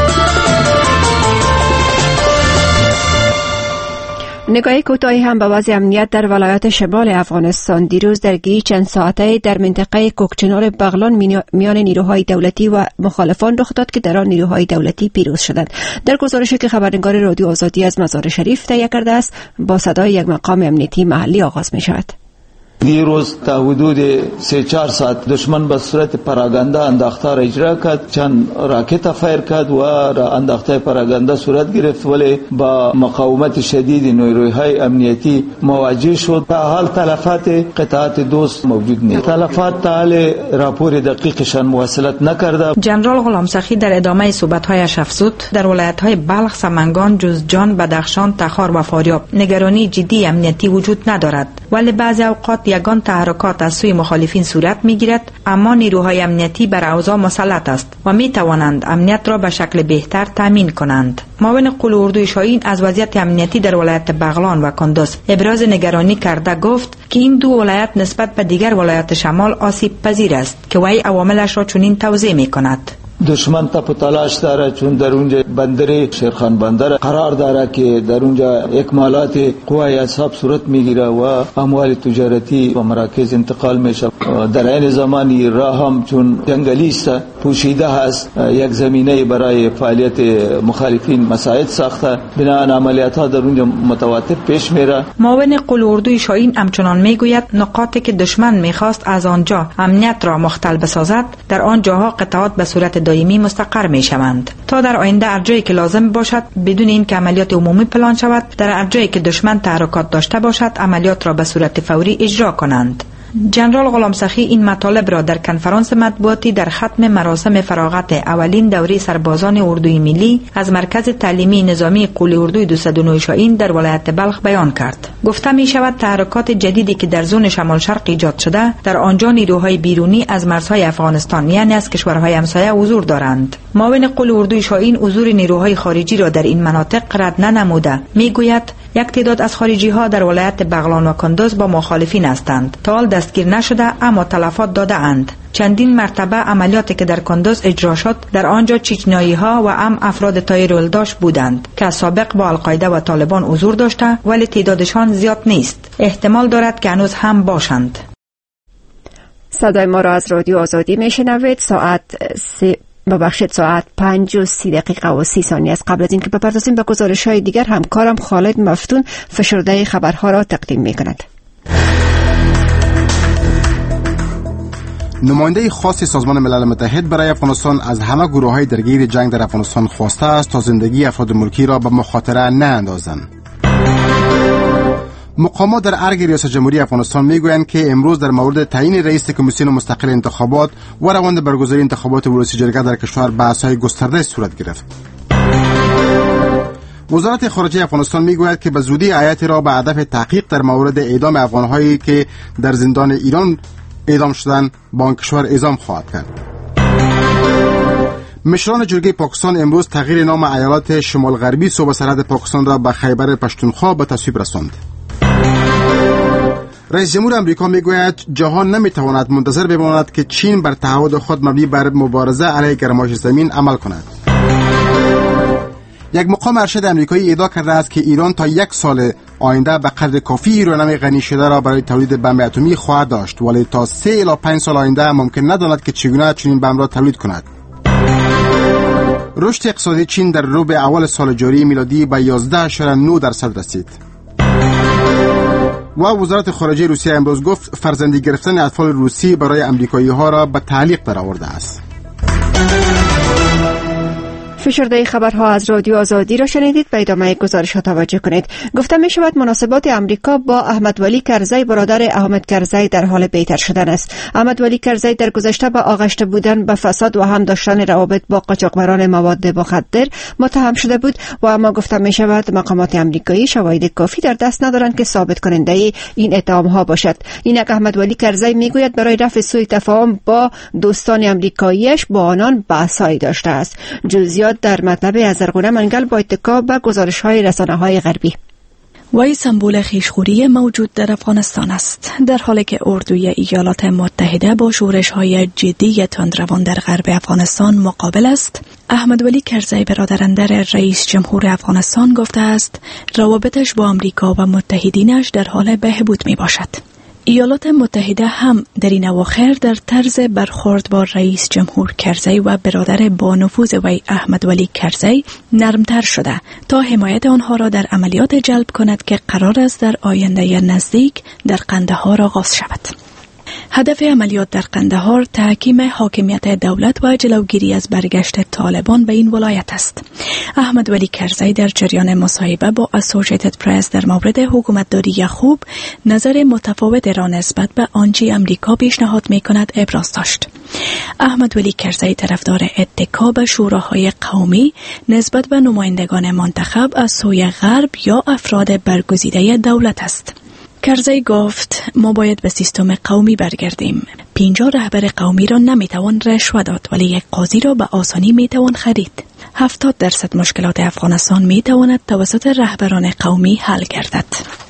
نگاهی کوتاهی هم به وضع امنیت در ولایت شمال افغانستان. دیروز درگیری چند ساعته در منطقه کوکچنار بغلان میان نیروهای دولتی و مخالفان رخ داد که در آن نیروهای دولتی پیروز شدند. در گزارشی که خبرنگار رادیو آزادی از مزار شریف تهیه کرده است، با صدای یک مقام امنیتی محلی آغاز می شود. دیروز تا حدود 3-4 ساعت دشمن به صورت پراگنده انداخته را اجرا کرد، چند راکت فایر کرد و انداخته پراگنده صورت گرفت، ولی با مقاومت شدید نیروهای امنیتی مواجه شد. تا حال تلفات قطعات دوست موجود نیست. تلفات تا حال راپور دقیقشان مواصلت نکرده. جنرال غلام سخی در ادامه صحبت‌هایش افزود در ولایت‌های بلخ، سمنگان، جوزجان، بدخشان، تخار و فاریاب نگرانی جدی امنیتی وجود ندارد، ولی بعضی اوقات یگان تحرکات از سوی مخالفین صورت میگیرد، اما نیروهای امنیتی بر اوضاع مسلط است و می توانند امنیت را به شکل بهتر تامین کنند. معاون قول اردوی شاهین از وضعیت امنیتی در ولایت بغلان و کندز ابراز نگرانی کرده گفت که این دو ولایت نسبت به دیگر ولایت شمال آسیب پذیر است که وی عواملش را چنین توضیح می کند. دشمن تا تلاش داره، چون در اونجا بندر شیرخان بندر قرار داره که در اونجا اکمالات قوای اصحاب صورت میگیره و اموال تجارتی و مراکز انتقال میشه. در این زمانی راه هم چون جنگلی است، پوشیده هست، یک زمینه برای فعالیت مخالفین مساعد ساخته، بنابراین عملیات ها در اونجا متواتر پیش میره. معاون قول اردوی شاهین همچنان میگوید نقاطی که دشمن میخواست از آنجا امنیت را مختل بسازد، در آن جاها قطعات به صورت دائمی مستقر میشوند تا در آینده هر جایی که لازم باشد بدون این که عملیات عمومی پلان شود، در هر جایی که دشمن تحرکات داشته باشد عملیات را به صورت فوری اجرا کنند. جنرال غلام سخی این مطالب را در کنفرانس مطبوعاتی در ختم مراسم فراغت اولین دوره سربازان اردوی ملی از مرکز تعلیمی نظامی قول اردوی 209 شاهین در ولایت بلخ بیان کرد. گفته می شود تحرکات جدیدی که در زون شمال شرق ایجاد شده، در آنجا نیروهای بیرونی از مرزهای افغانستان یعنی از کشورهای همسایه حضور دارند. معاون قول اردوی شاهین حضور نیروهای خارجی را در این مناطق رد ننموده میگوید یک تعداد از خارجی ها در ولایت بغلان و کندوز با مخالفین هستند. تا حال دستگیر نشده اما تلفات داده اند. چندین مرتبه عملیاتی که در کندوز اجرا شد در آنجا چچنایی ها و افراد تایرولداش بودند که سابق با القاعده و طالبان حضور داشته، ولی تعدادشان زیاد نیست. احتمال دارد که هنوز هم باشند. صدای ما را از رادیو آزادی میشنوید. ساعت 5:30 است. قبل از اینکه بپردازیم به گزارش‌های دیگر، همکارم خالد مفتون فشرده خبرها را تقدیم می‌کند. نماینده خاص سازمان ملل متحد برای افغانستان از همه گروه‌های درگیر جنگ در افغانستان خواسته است تا زندگی افراد ملکی را به مخاطره ناندازند. مقامات در ارگ ریاست جمهوری افغانستان میگویند که امروز در مورد تعیین رئیس کمیسیون مستقل انتخابات و روند برگزاری انتخابات ولسی جرگه در کشور بحث‌های گسترده صورت گرفت. وزارت خارجه افغانستان میگوید که به زودی هیئتی را به هدف تحقیق در مورد اعدام افغان‌هایی که در زندان ایران اعدام شدند با آن کشور اعزام خواهد کرد. مشران جرگه پاکستان امروز تغییر نام ایالات شمال غربی صوبه سرحد پاکستان را به خیبر پشتونخوا به تصویب رساند. رئیس جمهور امریکا میگوید جهان نمیتواند منتظر بماند که چین بر تعهد خود مبنی بر مبارزه علیه گرمایش زمین عمل کند. یک مقام ارشد امریکایی ادعا کرده است که ایران تا 1 سال آینده به قدر کافی یورانیم غنی شده را برای تولید بمب اتمی خواهد داشت، ولی تا 3 الی 5 سال آینده ممکن نداند که چگونه چنین بمب را تولید کند. رشد اقتصادی چین در ربع اول سال جاری میلادی به 11.9% رسید. و وزارت خارجه روسیه امروز گفت فرزندی گرفتن اطفال روسی برای امریکایی ها را به تعلیق درآورده است. فشرده خبرها از رادیو آزادی را شنیدید. به ادامه گزارش ها توجه کنید. گفته می شود مناسبات امریکا با احمد ولی کرزی برادر احمد کرزی در حال بهتر شدن است. احمد ولی کرزی در گذشته به آغشته بودن به فساد و هم داشتن روابط با قاچاقبران مواد مخدر متهم شده بود و اما گفته می شود مقامات امریکایی شواهد کافی در دست ندارند که ثابت کننده این اتهام ها باشد. اینک احمد ولی کرزی می گوید برای رفع سوء تفاهم با دوستان امریکاییش با آنان بحث‌هایی داشته است. جزئیات در مطلب ازرگونه منگل با اتکا به گزارش‌های رسانه‌های غربی. وی سمبل خویشخوری موجود در افغانستان است، در حالی که اردوی ایالات متحده با شورش‌های جدی تندروان در غرب افغانستان مقابل است. احمد ولی کرزی برادراندر رئیس جمهور افغانستان گفته است روابطش با آمریکا و متحدینش در حال بهبود می باشد. ایالات متحده هم در این اواخر در طرز برخورد با رئیس جمهور کرزی و برادر با نفوذ وی احمد ولی کرزی نرمتر شده تا حمایت آنها را در عملیات جلب کند که قرار است در آینده نزدیک در قندهار آغاز شود. هدف عملیات در قندهار تحکیم حاکمیت دولت و جلوگیری از برگشت طالبان به این ولایت است. احمد ولی کرزی در جریان مصاحبه با اسوسییتد پرس در مورد حکومتداری خوب نظر متفاوت را نسبت به آنچه امریکا پیشنهاد می‌کند ابراز داشت. احمد ولی کرزی طرفدار اتکا به شوراهای قومی نسبت به نمایندگان منتخب از سوی غرب یا افراد برگزیده دولت است. کرزی گفت ما باید به سیستم قومی برگردیم. 50 رهبر قومی را نمیتوان رشوه داد، ولی یک قاضی را به آسانی میتوان خرید. 70% مشکلات افغانستان میتواند توسط رهبران قومی حل گردد.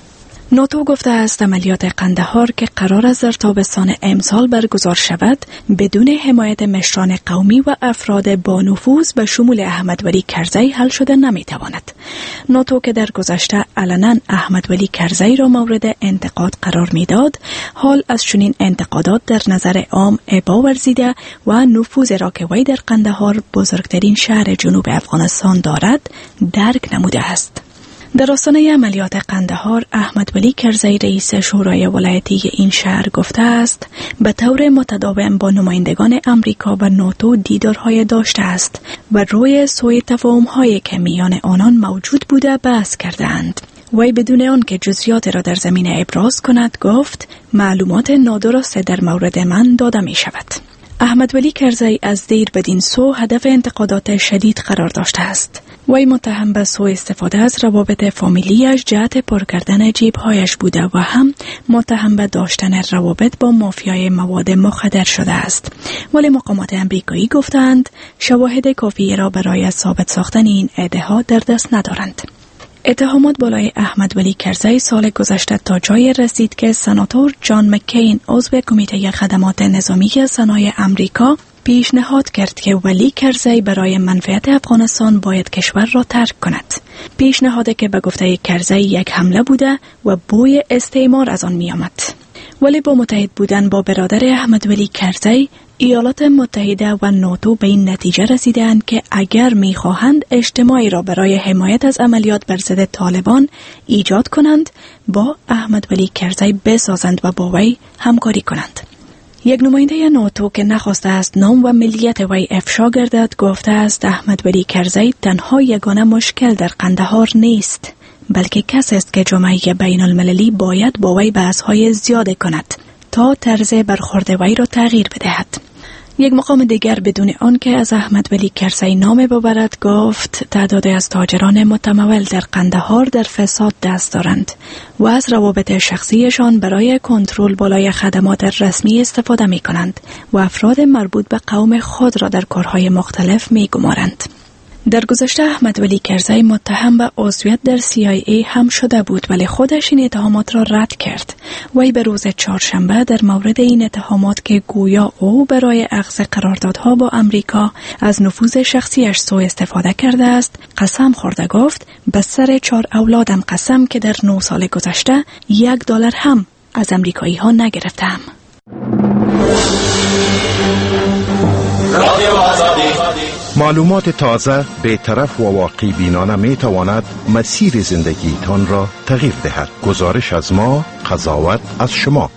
ناتو گفته است عملیات قندهار که قرار است در تابستان امسال برگزار شود بدون حمایت مشران قومی و افراد با نفوذ به شمول احمد ولی کرزی حل شده نمیتواند. ناتو که در گذشته علنا احمد ولی کرزی را مورد انتقاد قرار میداد، حال از چنین انتقادات در نظر عام ابا ورزیده و نفوذ را که وی در قندهار بزرگترین شهر جنوب افغانستان دارد درک نموده است. در آستانه عملیات قندهار، احمد ولی کرزی رئیس شورای ولایتی این شهر گفته است به طور متداوم با نمایندگان امریکا و ناتو دیدارهای داشته است و روی سوء تفاهم‌هایی که میان آنان موجود بوده بحث کردند. وی بدون آن که جزئیات را در زمینه ابراز کند گفت معلومات نادرست در مورد من داده می شود. احمد ولی کرزی از دیر بدین سو هدف انتقادات شدید قرار داشته است. وی متهم به سوء استفاده از روابط فامیلیش جهت پر کردن جیبهایش بوده و هم متهم به داشتن روابط با مافیای مواد مخدر شده است. ولی مقامات امریکایی گفتند شواهد کافی را برای ثابت ساختن این ادعا در دست ندارند. اتهامات بالای احمد ولی کرزی سال گذشته تا جای رسید که سناتور جان مکین عضو کمیته خدمات نظامی صنایع امریکا پیشنهاد کرد که ولی کرزی برای منفعت افغانستان باید کشور را ترک کند. پیشنهادی که به گفته کرزی یک حمله بوده و بوی استعمار از آن می آمد. ولی با متحد بودن با برادر احمد ولی کرزی، ایالات متحده و ناتو به این نتیجه رسیدند که اگر می‌خواهند اجتماعی را برای حمایت از عملیات بر ضد طالبان ایجاد کنند، با احمد ولی کرزی بسازند و با وی همکاری کنند. یک نماینده ناتو که نخواسته است نام و ملیت وی افشا گردد گفته است احمد ولی کرزی تنها یگانه مشکل در قندهار نیست، بلکه کسی است که جامعه بین المللی باید با وی بحث‌های زیاد کند تا طرز برخورد وی را تغییر بدهد. یک مقام دیگر بدون آن که از احمد ولی کرزی نام ببرد گفت تعدادی از تاجران متمول در قندهار در فساد دست دارند و از روابط شخصیشان برای کنترل بالای خدمات رسمی استفاده می کنند و افراد مربوط به قوم خود را در کارهای مختلف می گمارند. در گذشته احمد ولی کرزی متهم به عضویت در CIA هم شده بود ولی خودش این اتهامات را رد کرد. وی به روز چهارشنبه در مورد این اتهامات که گویا او برای اخذ قراردادها با امریکا از نفوذ شخصیش سوء استفاده کرده است قسم خورده گفت به سر 4 اولادم قسم که در 9 سال گذشته $1 هم از امریکایی ها نگرفتم. معلومات تازه، بی‌طرف و واقعی بینانه می تواند مسیر زندگیتان را تغییر دهد. گزارش از ما، قضاوت از شما.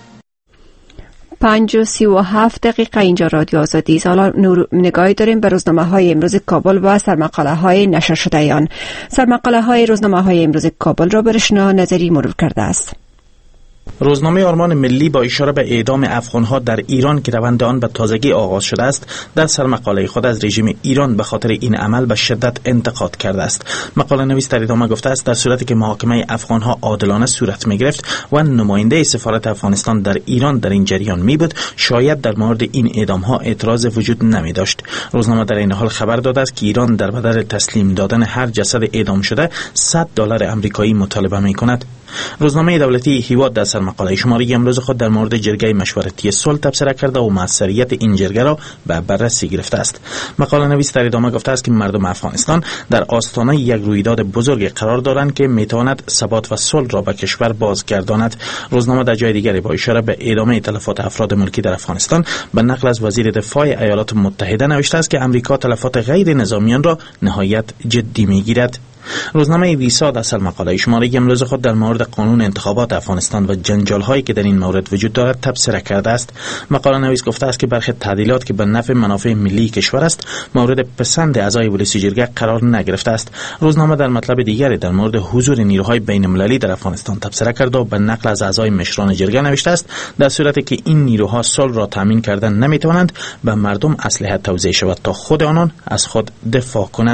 5:37 اینجا رادیو آزادی. حالا نگاهی داریم به روزنامه های امروز کابل و سرمقاله های نشر شده آن. سرمقاله های روزنامه های امروز کابل را برشنا نظری مرور کرده است. روزنامه آرمان ملی با اشاره به اعدام افغان‌ها در ایران که روند آن به تازگی آغاز شده است، در سرمقاله خود از رژیم ایران به خاطر این عمل به شدت انتقاد کرده است. مقاله نویس در ادامه گفته است در صورتی که محاکمه افغان‌ها عادلانه صورت می‌گرفت و نماینده سفارت افغانستان در ایران در این جریان می‌بود، شاید در مورد این اعدام‌ها اعتراض وجود نمی‌داشت. روزنامه در این حال خبر داده است که ایران در بدل تسلیم دادن هر جسد اعدام شده $100 آمریکایی مطالبه می‌کند. روزنامه دولتی هیواد در سرمقاله شماره امروز خود در مورد جرگه مشورتی صلح تبصره کرده و موثریت این جرگه را به بررسی گرفته است. مقاله نویس در ادامه گفته است که مردم افغانستان در آستانه یک رویداد بزرگ قرار دارند که میتواند ثبات و صلح را به کشور بازگرداند. روزنامه در جای دیگری با اشاره به ادامه تلفات افراد ملکی در افغانستان به نقل از وزیر دفاع ایالات متحده نوشته است که امریکا تلفات غیر نظامیان را نهایت جدی میگیرد. روزنامه ویسا در سرمقاله شماره امروز خود در مورد قانون انتخابات افغانستان و جنجال‌هایی که در این مورد وجود دارد تبصره کرده است. مقاله نویس گفته است که برخی تعدیلات که به نفع منافع ملی کشور است مورد پسند اعضای ولسی جرگه قرار نگرفته است. روزنامه در مطلب دیگری در مورد حضور نیروهای بین‌المللی در افغانستان تبصره کرده و به نقل از اعضای مشران جرگه نوشته است در صورتی که این نیروها صلح را تامین کردن نمیتوانند به مردم اسلحه توزیع شود تا خود آنان از خود دفاع کنند.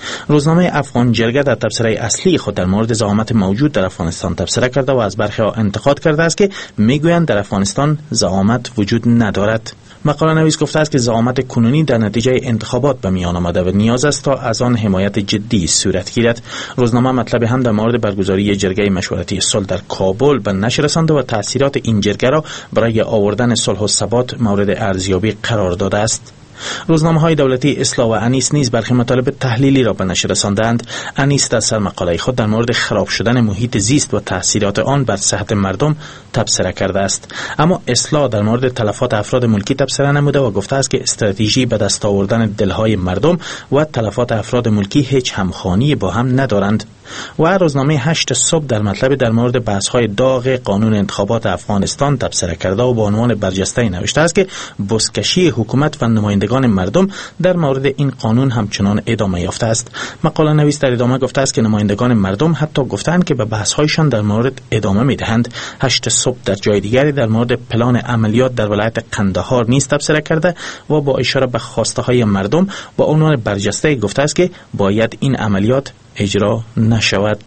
روزنامه افغان جرگه در تبصره اصلی خود در مورد زعامت موجود در افغانستان تبصره کرده و از برخی انتقاد کرده است که میگویند در افغانستان زعامت وجود ندارد. مقاله نویس گفته است که زعامت کنونی در نتیجه انتخابات به میان آمده و نیاز است تا از آن حمایت جدی صورت گیرد. روزنامه مطلب هم در مورد برگزاری جرگه مشورتی صلح در کابل به نشر رسانده و تأثیرات این جرگه را برای آوردن صلح و ثبات مورد ارزیابی قرار داده است. روزنامه‌های دولتی اصلاح و انیس نیز برخی مطالب تحلیلی را به نشر رساندند. انیس در سرمقاله خود در مورد خراب شدن محیط زیست و تاثیرات آن بر صحت مردم تبصره کرده است، اما اصلاح در مورد تلفات افراد ملکی تبصره نموده و گفته است که استراتژی به دست آوردن دلهای مردم و تلفات افراد ملکی هیچ همخوانی با هم ندارند. و روزنامه 8 صبح در مطلب در مورد بحث‌های داغ قانون انتخابات افغانستان تبصره کرده و با عنوان برجسته نوشته است که بازکشی حکومت و نمایندگان مردم در مورد این قانون همچنان ادامه یافته است. مقاله نویس در ادامه گفته است که نمایندگان مردم حتی گفتند که به بحث‌هایشان در مورد ادامه می‌دهند. 8 صبح در جای دیگری در مورد پلان عملیات در ولایت قندهار نیز تبصره کرده و با اشاره به خواسته‌های مردم با عنوان برجسته گفته است که باید این عملیات اجرا نشود.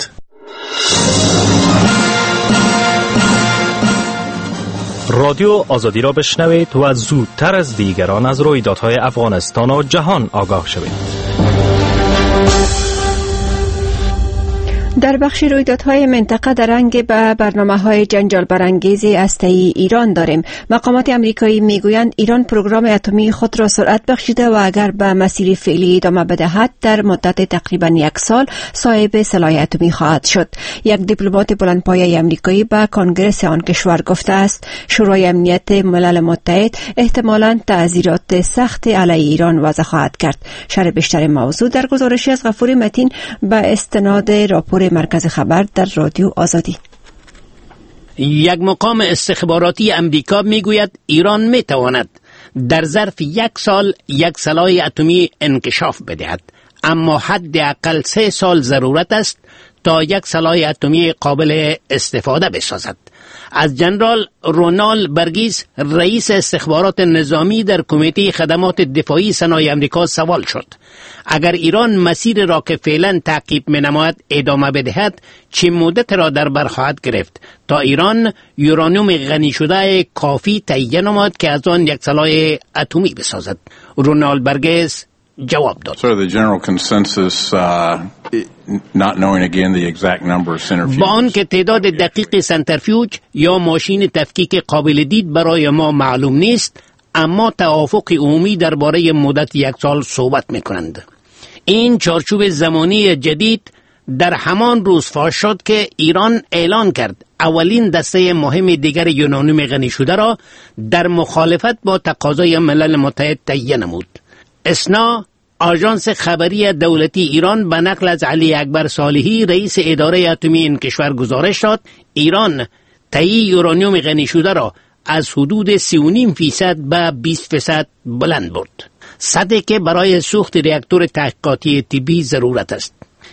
رادیو آزادی را بشنوید و زودتر از دیگران از رویدادهای افغانستان و جهان آگاه شوید. در بخش رویدادهای منطقه در رنگ به برنامه‌های جنجال برانگیز هسته‌ای ایران داریم. مقامات آمریکایی میگویند ایران پروگرام اتمی خود را سرعت بخشیده و اگر به مسیر فعلی ادامه بدهد در مدت تقریبا 1 سال صاحب سلاح اتمی خواهد شد. یک دیپلمات بلندپایه آمریکایی به کنگره آن کشور گفته است شورای امنیت ملل متحد احتمالاً تعزیرات سخت علیه ایران وضع خواهد کرد. شرح بیشتر موضوع در گزارشی از غفور متین به استناد راپور مرکز خبر در رادیو آزادی. یک مقام استخباراتی امریکا میگوید ایران میتواند در ظرف 1 سال یک سلاح اتمی انکشاف بدهد، اما حداقل 3 سال ضرورت است تا یک سلاح اتمی قابل استفاده بسازد. از جنرال رونالد برگیس رئیس استخبارات نظامی در کمیته خدمات دفاعی صنایع امریکا سوال شد اگر ایران مسیر را که فعلا تعقیب می‌نماید ادامه بدهد چه مدت را در بر خواهد گرفت تا ایران یورانیوم غنی شده کافی تهیه نماید که از آن یک سلاح اتمی بسازد. رونالد برگیس جواب داد. با آن که تعداد دقیق سنترفیوج یا ماشین تفکیک قابل دید برای ما معلوم نیست، اما توافق عمومی درباره مدت 1 سال صحبت می‌کنند. این چارچوب زمانی جدید در همان روز فاش شد که ایران اعلان کرد اولین دسته مهم دیگر یورانیوم غنی شده را در مخالفت با تقاضای ملل متحد تهیه نمود. اسنا آژانس خبری دولتی ایران به نقل از علی اکبر صالحی رئیس اداره اتمی این کشور گزارش داد ایران تهیه یورانیوم غنی شده را از حدود 3.5% به 20% بلند برد. سطحی که برای سوخت راکتور تحقیقاتی طبی ضرورت است.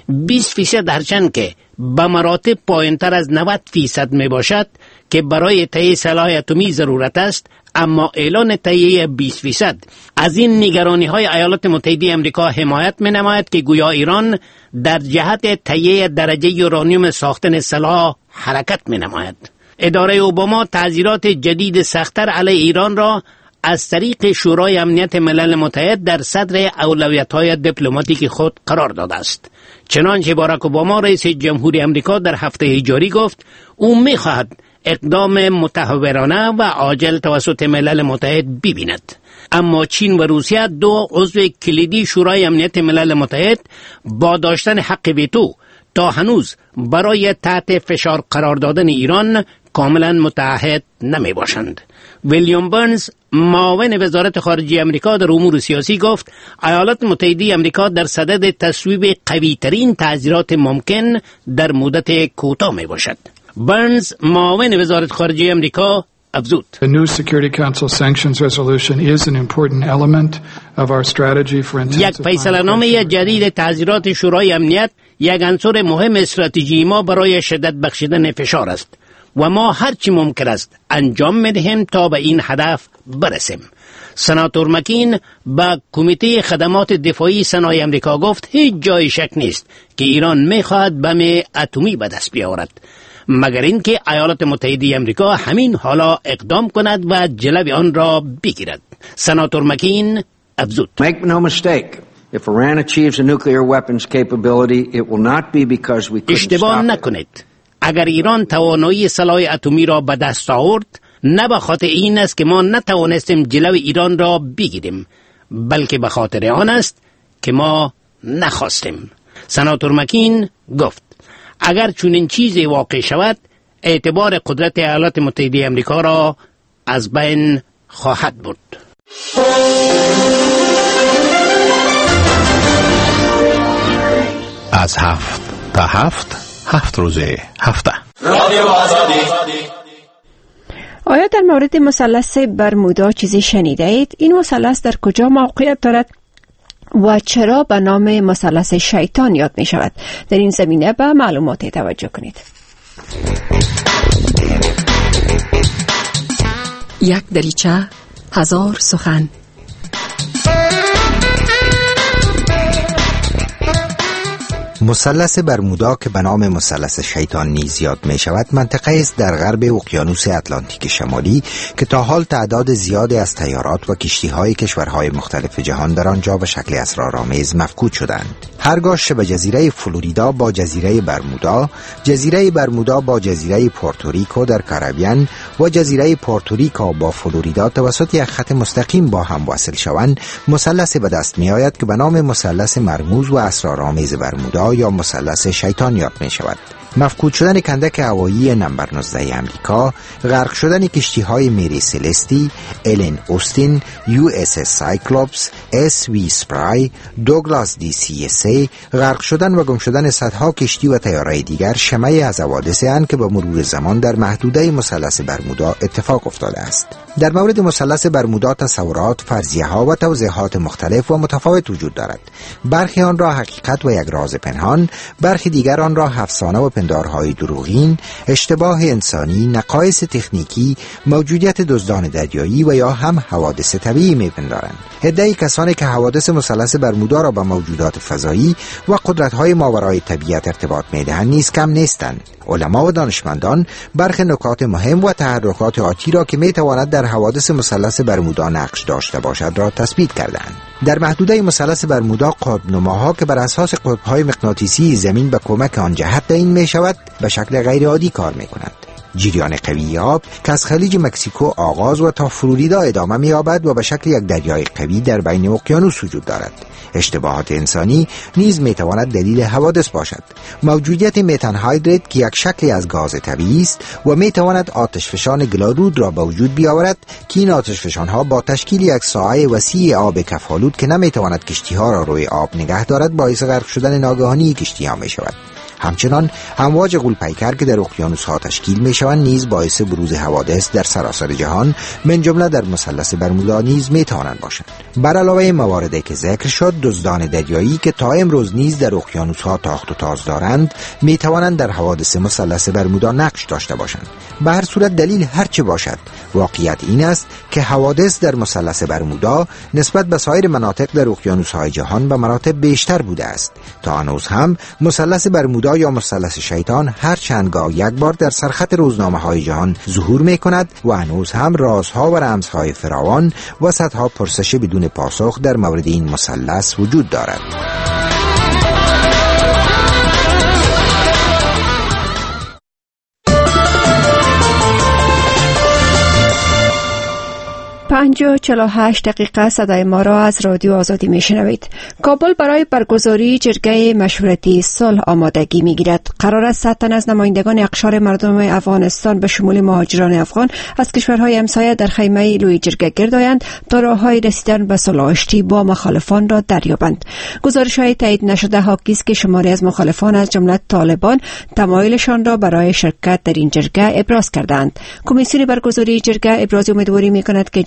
20% هرچند که به مراتب پایین‌تر از 90% می باشد که برای تهیه سلاح اتمی ضرورت است، اما اعلان تهیه 20% از این نگرانی‌های ایالات متحده آمریکا حمایت می‌نماید که گویا ایران در جهت تهیه درجه یورانیوم ساختن سلاح حرکت می‌نماید. اداره اوباما تعزیرات جدید سخت‌تر علیه ایران را از طریق شورای امنیت ملل متحد در صدر اولویت‌های دیپلماتیک خود قرار داده است. چنانچه باراک اوباما رئیس جمهوری آمریکا در هفته جاری گفت او می‌خواهد اقدام متحورانه و عاجل توسط ملل متحد ببیند. اما چین و روسیه 2 عضو کلیدی شورای امنیت ملل متحد با داشتن حق ویتو تا هنوز برای تحت فشار قرار دادن ایران کاملا متعهد نمی باشند. ویلیام برنز معاون وزارت خارجه آمریکا در امور سیاسی گفت ایالات متحده آمریکا در صدد تصویب قوی ترین تعزیرات ممکن در مدت کوتاه می باشد. برنز معاون وزارت خارجه آمریکا افزود The new Security Council sanctions resolution is an important element of our strategy for یک فیصله‌نامه جدید تعزیرات شورای امنیت یک عنصر مهم استراتژی ما برای شدت بخشیدن فشار است. و ما هرچی ممکن است انجام میدهیم تا به این هدف برسیم. سناتور مکین با کمیته خدمات دفاعی صنایع امریکا گفت هیچ جای شک نیست که ایران میخواهد بم اتمی به دست بیاورد، مگر اینکه ایالات متحده امریکا همین حالا اقدام کند و جلوی آن را بگیرد. سناتور مکین افزود: Make no mistake. If Iran achieves a nuclear weapons capability, it will not be because we couldn't اشتباه نکنید. اگر ایران توانایی سلاح اتمی را به دست آورد، نه به خاطر این است که ما نتوانستیم جلوی ایران را بگیریم، بلکه به خاطر آن است که ما نخواستیم. سناتور مکین گفت اگر چنین چیزی واقع شود، اعتبار قدرت ایالات متحده امریکا را از بین خواهد برد. از 7 تا 7 روز هفته رادیو آزادی. آیا در مورد مثلث برمودا چیزی شنیده اید؟ این مثلث در کجا موقعیت دارد و چرا به نام مثلث شیطان یاد می شود؟ در این زمینه به معلومات توجه کنید. یک دریچه، هزار سخن. مثلث برمودا که به نام مثلث شیطان نیز یاد می شود منطقه است در غرب اقیانوس اطلانتیک شمالی که تا حال تعداد زیادی از تیارات و کشتی‌های کشورهای مختلف جهان در آنجا به شکل اسرارآمیز مفقود شدند. هرگاه شبه جزیره فلوریدا با جزیره برمودا با جزیره پورتوریکو در کارائیبیان و جزیره پورتوریکو با فلوریدا توسط یک خط مستقیم با هم وصل شوند، مثلثی به دست می آید که به نام مثلث مرموز و اسرارآمیز برمودا یا مثلث شیطان یاد می شود. مفقود شدن کندک هوایی نمبر 19 امریکا، غرق شدن کشتی‌های میری سلستی، الن اوستین، USS سایکلوپس، SV سپرای، دوگلاس DCSA، غرق شدن و گم شدن صدها کشتی و تیارهای دیگر شمعی از حوادثی اند که به مرور زمان در محدوده مثلث برمودا اتفاق افتاده است. در مورد مثلث برمودا تصورات، فرضیه‌ها و توضیحات مختلف و متفاوت وجود دارد. برخی آن را حقیقت و یک راز پنهان، برخی دیگر آن را افسانه و پندارهای دروغین، اشتباه انسانی، نقایص تکنیکی، موجودیت دزدان دریایی و یا هم حوادث طبیعی می‌پندارند. عده‌ای کسانی که حوادث مثلث برمودا را با موجودات فضایی و قدرت‌های ماورای طبیعت ارتباط می‌دهند نیز کم نیستند. علما و دانشمندان برخی نکات مهم و تحرکات آتی را که می‌تواند در حوادث مثلث برمودا نقش داشته باشد را تثبیت کردند. در محدوده مثلث برمودا قطب‌نماها که بر اساس قطب‌های مغناطیسی زمین به کمک آن جهت تعیین می‌شود به شکل غیرعادی کار می‌کنند. جریان قوی آب که از خلیج مکزیکو آغاز و تا فلوریدا ادامه می‌یابد و به شکل یک دریای قوی در بین اقیانوس وجود دارد. اشتباهات انسانی نیز میتواند دلیل حوادث باشد. موجودیت متان هایدریت که یک شکلی از گاز طبیعی است و میتواند آتشفشان گلارود را به وجود بیاورد که این آتشفشانها با تشکیل یک ساحه وسیع آب کف‌آلود که نمیتواند کشتی‌ها را روی آب نگه دارد باعث غرق شدن ناگهانی کشتی‌ها میشود. همچنان امواج غول‌پیکر که در اقیانوس‌ها تشکیل می‌شوند نیز باعث بروز حوادث در سراسر جهان من جمله در مثلث برمودا نیز می‌توانند باشند. بر علاوه مواردی که ذکر شد، دزدان دریایی که تا امروز نیز در اقیانوس‌ها تاخت و تاز دارند می‌توانند در حوادث مثلث برمودا نقش داشته باشند. به هر صورت دلیل هر چه باشد، واقعیت این است که حوادث در مثلث برمودا نسبت به سایر مناطق در اقیانوس‌های جهان به مراتب بیشتر بوده است. تا هنوز هم مثلث برمودا یا مثلث شیطان هر چندگاه یک بار در سرخط روزنامه‌های جهان ظهور می‌کند و هنوز هم رازها و رمزهای فراوان و صدها پرسش بدون پاسخ در مورد این مثلث وجود دارد. 5:48 صدای ما را از رادیو آزادی میشنوید. کابل برای برگزاری جرگه مشورتی صلح آمادگی میگیرد. قرار است 100 تن از نمایندگان اقشار مردم افغانستان به شمول مهاجران افغان از کشورهای همسایه در خیمه لوی جرگه گرد آیند تا راههای رسیدن به صلح آشتی با مخالفان را دریابند. گزارش‌های تایید نشده حاکی است که شماری از مخالفان از جمله طالبان تمایلشان را برای شرکت در این جرگه ابراز کردند. کمیسیون برگزاری جرگه ابراز امیدواری می‌کند که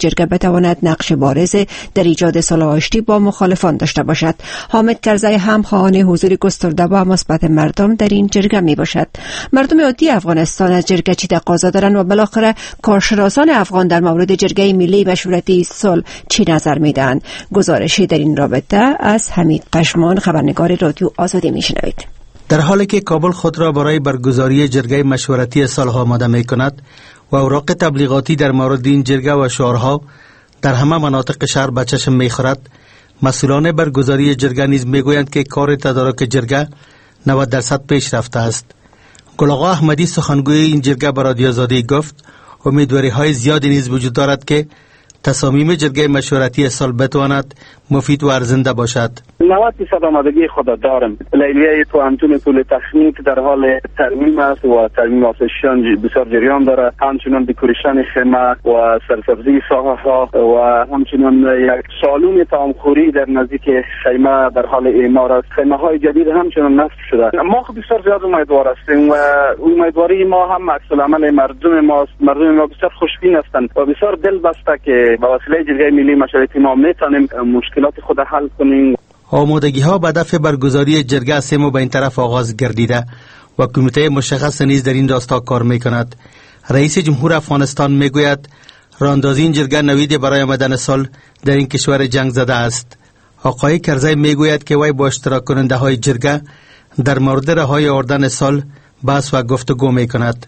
جرگه بتواند نقش بارز در ایجاد صلح و آشتی با مخالفان داشته باشد. حامد کرزی هم خواهان حضور گسترده و مثبت مردم در این جرگه می باشد. مردم عادی افغانستان از جرگه چی تقاضا دارند و بالاخره کارشناسان افغان در مورد جرگه ملی مشورتی صلح چی نظر میدهند؟ گزارشی در این رابطه از حمید پشمان، خبرنگار رادیو آزادی میشنوید. در حالی که کابل خود را برای برگزاری جرگه مشورتی صلح آماده می کند و اوراق تبلیغاتی در مورد این جرگه و شعارها در همه مناطق شهر به چشم می خورد، مسئولان برگزاری جرگه نیز می گویند که کار تدارک جرگه 90% پیش رفته است. گل آقا احمدی سخنگوی این جرگه به رادیو آزادی گفت امیدواری های زیادی نیز وجود دارد که تصامیم جرگه مشورتی صلح بتواند مفید و ارزنده باشد. 90% آمادگی خود دارم. لیلیه تو همچون طول تخنیک در حال ترمیم است و ترمیم آسایشیان بسیار جریان داره. همچنان دکوریشن خیمه و سرسبزی ساحه ها و همچنان یک سالون طعامخوری در نزدیک خیمه در حال اعمار است. خیمه های جدید همچنان نصب شده. ما خود بسیار زیاد امیدوار هستیم و امیدواری ما هم عکس العمل مردم ماست. مردم ما بسیار خوشبین هستند و بسیار دل بسته که با وسیله جرگه ملی مشورتی ما میتونیم مشکلات خود حل کنیم. آمادگی ها به دفع برگزاری جرگه سمو به این طرف آغاز گردیده و کمیته مشخص نیز در این راستا کار می کند. رئیس جمهور افغانستان می گوید راهاندازی این جرگه نوید برای آمدن صلح در این کشور جنگ زده است. آقای کرزی می گوید که وی با اشتراک کننده های جرگه در مورد رهایی آوردن صلح بحث و گفتگو می کند.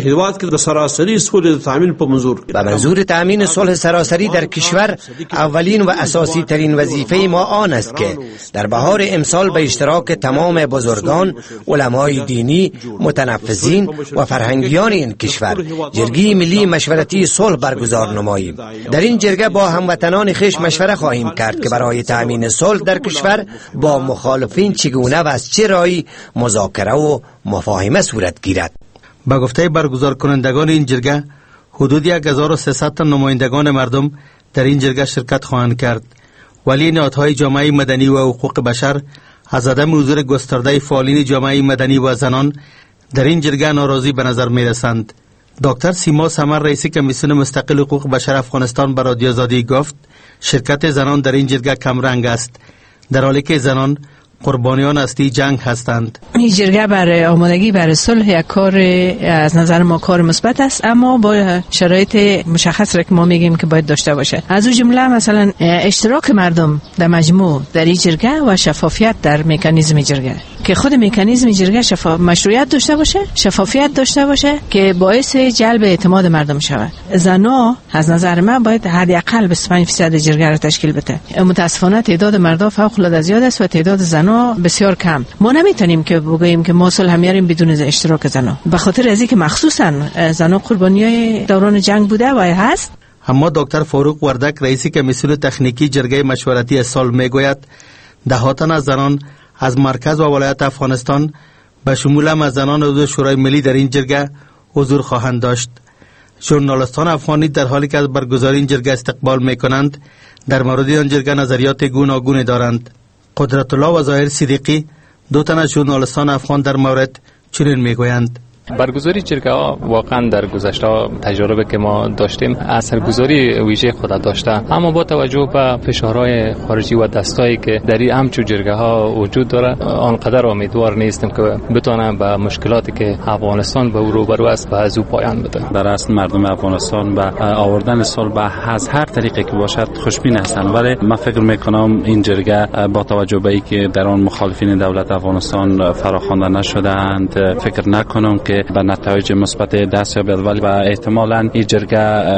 به منظور تأمین صلح سراسری در کشور اولین و اساسی ترین وظیفه ما آن است که در بهار امسال به اشتراک تمام بزرگان، علمای دینی، متنفذین و فرهنگیان این کشور جرگه ملی مشورتی صلح برگزار نماییم. در این جرگه با هموطنان خویش مشوره خواهیم کرد که برای تأمین صلح در کشور با مخالفین چگونه و از چه راهی مذاکره و مفاهمه صورت گیرد. با گفته برگزار کنندگان این جرگه حدود 1300 تا نمایندگان مردم در این جرگه شرکت خواهند کرد، ولی نهادهای جامعه مدنی و حقوق بشر از عدم حضور گسترده فعالین جامعه مدنی و زنان در این جرگه ناراضی به نظر می رسند. دکتر سیما سمر رئیس کمیسیون مستقل حقوق بشر افغانستان به رادیو آزادی گفت شرکت زنان در این جرگه کم رنگ است، در حالی که زنان قربانیان اصلی جنگ هستند. این جرگه برای آمادگی برای صلح یک کار از نظر ما کار مثبت است، اما با شرایط مشخص را که ما میگیم که باید داشته باشه. از اون جمله مثلا اشتراک مردم در مجموع در این جرگه و شفافیت در مکانیزم جرگه، که خود مکانیزم جرگه مشروعیت داشته باشه، شفافیت داشته باشه که باعث جلب اعتماد مردم شود. زنا از نظر من باید حداقل 25% جرگه را تشکیل بده. متاسفانه تعداد مردان فوق العاده زیاد است و تعداد زنا بسیار کم. ما نمیتونیم که بگوییم که ما صلح میاریم بدون اشتراک زنا، به خاطر از اینکه مخصوصا زنا قربانیای دوران جنگ بوده و هست. اما دکتر فاروق وردک رئیس کمیسیون تکنیکی جرگه مشورتی صلح میگوید دهاتن از زنان از مرکز و ولایت افغانستان به شمول هم از زنان عضو شورای ملی در این جرگه حضور خواهند داشت. ژورنالیستان افغانی در حالی که از برگزاری این جرگه استقبال میکنند در مورد آن جرگه نظریات گوناگونی دارند. قدرت الله و ظاهر صدیقی دو تن از ژورنالیستان افغان در مورد چنین میگویند: برگزاری جرگه ها واقعا در گذشته تجربه که ما داشتیم اثرگذاری ویژه خود داشته، اما با توجه به فشارهای خارجی و دستایی که در این همچون جرگه ها وجود داره آنقدر امیدوار نیستیم که بتونن به مشکلاتی که افغانستان به او روبرو است به از او پایان بده. در اصل مردم افغانستان به آوردن صلح به از هر طریقی که باشد خوشبین هستند، ولی من فکر میکنم این جرگه با توجه به اینکه در آن مخالفین دولت افغانستان فراخوانده نشدند فکر نکنم که به نتایج مثبت دست یابد، ولی احتمالاً این جرگه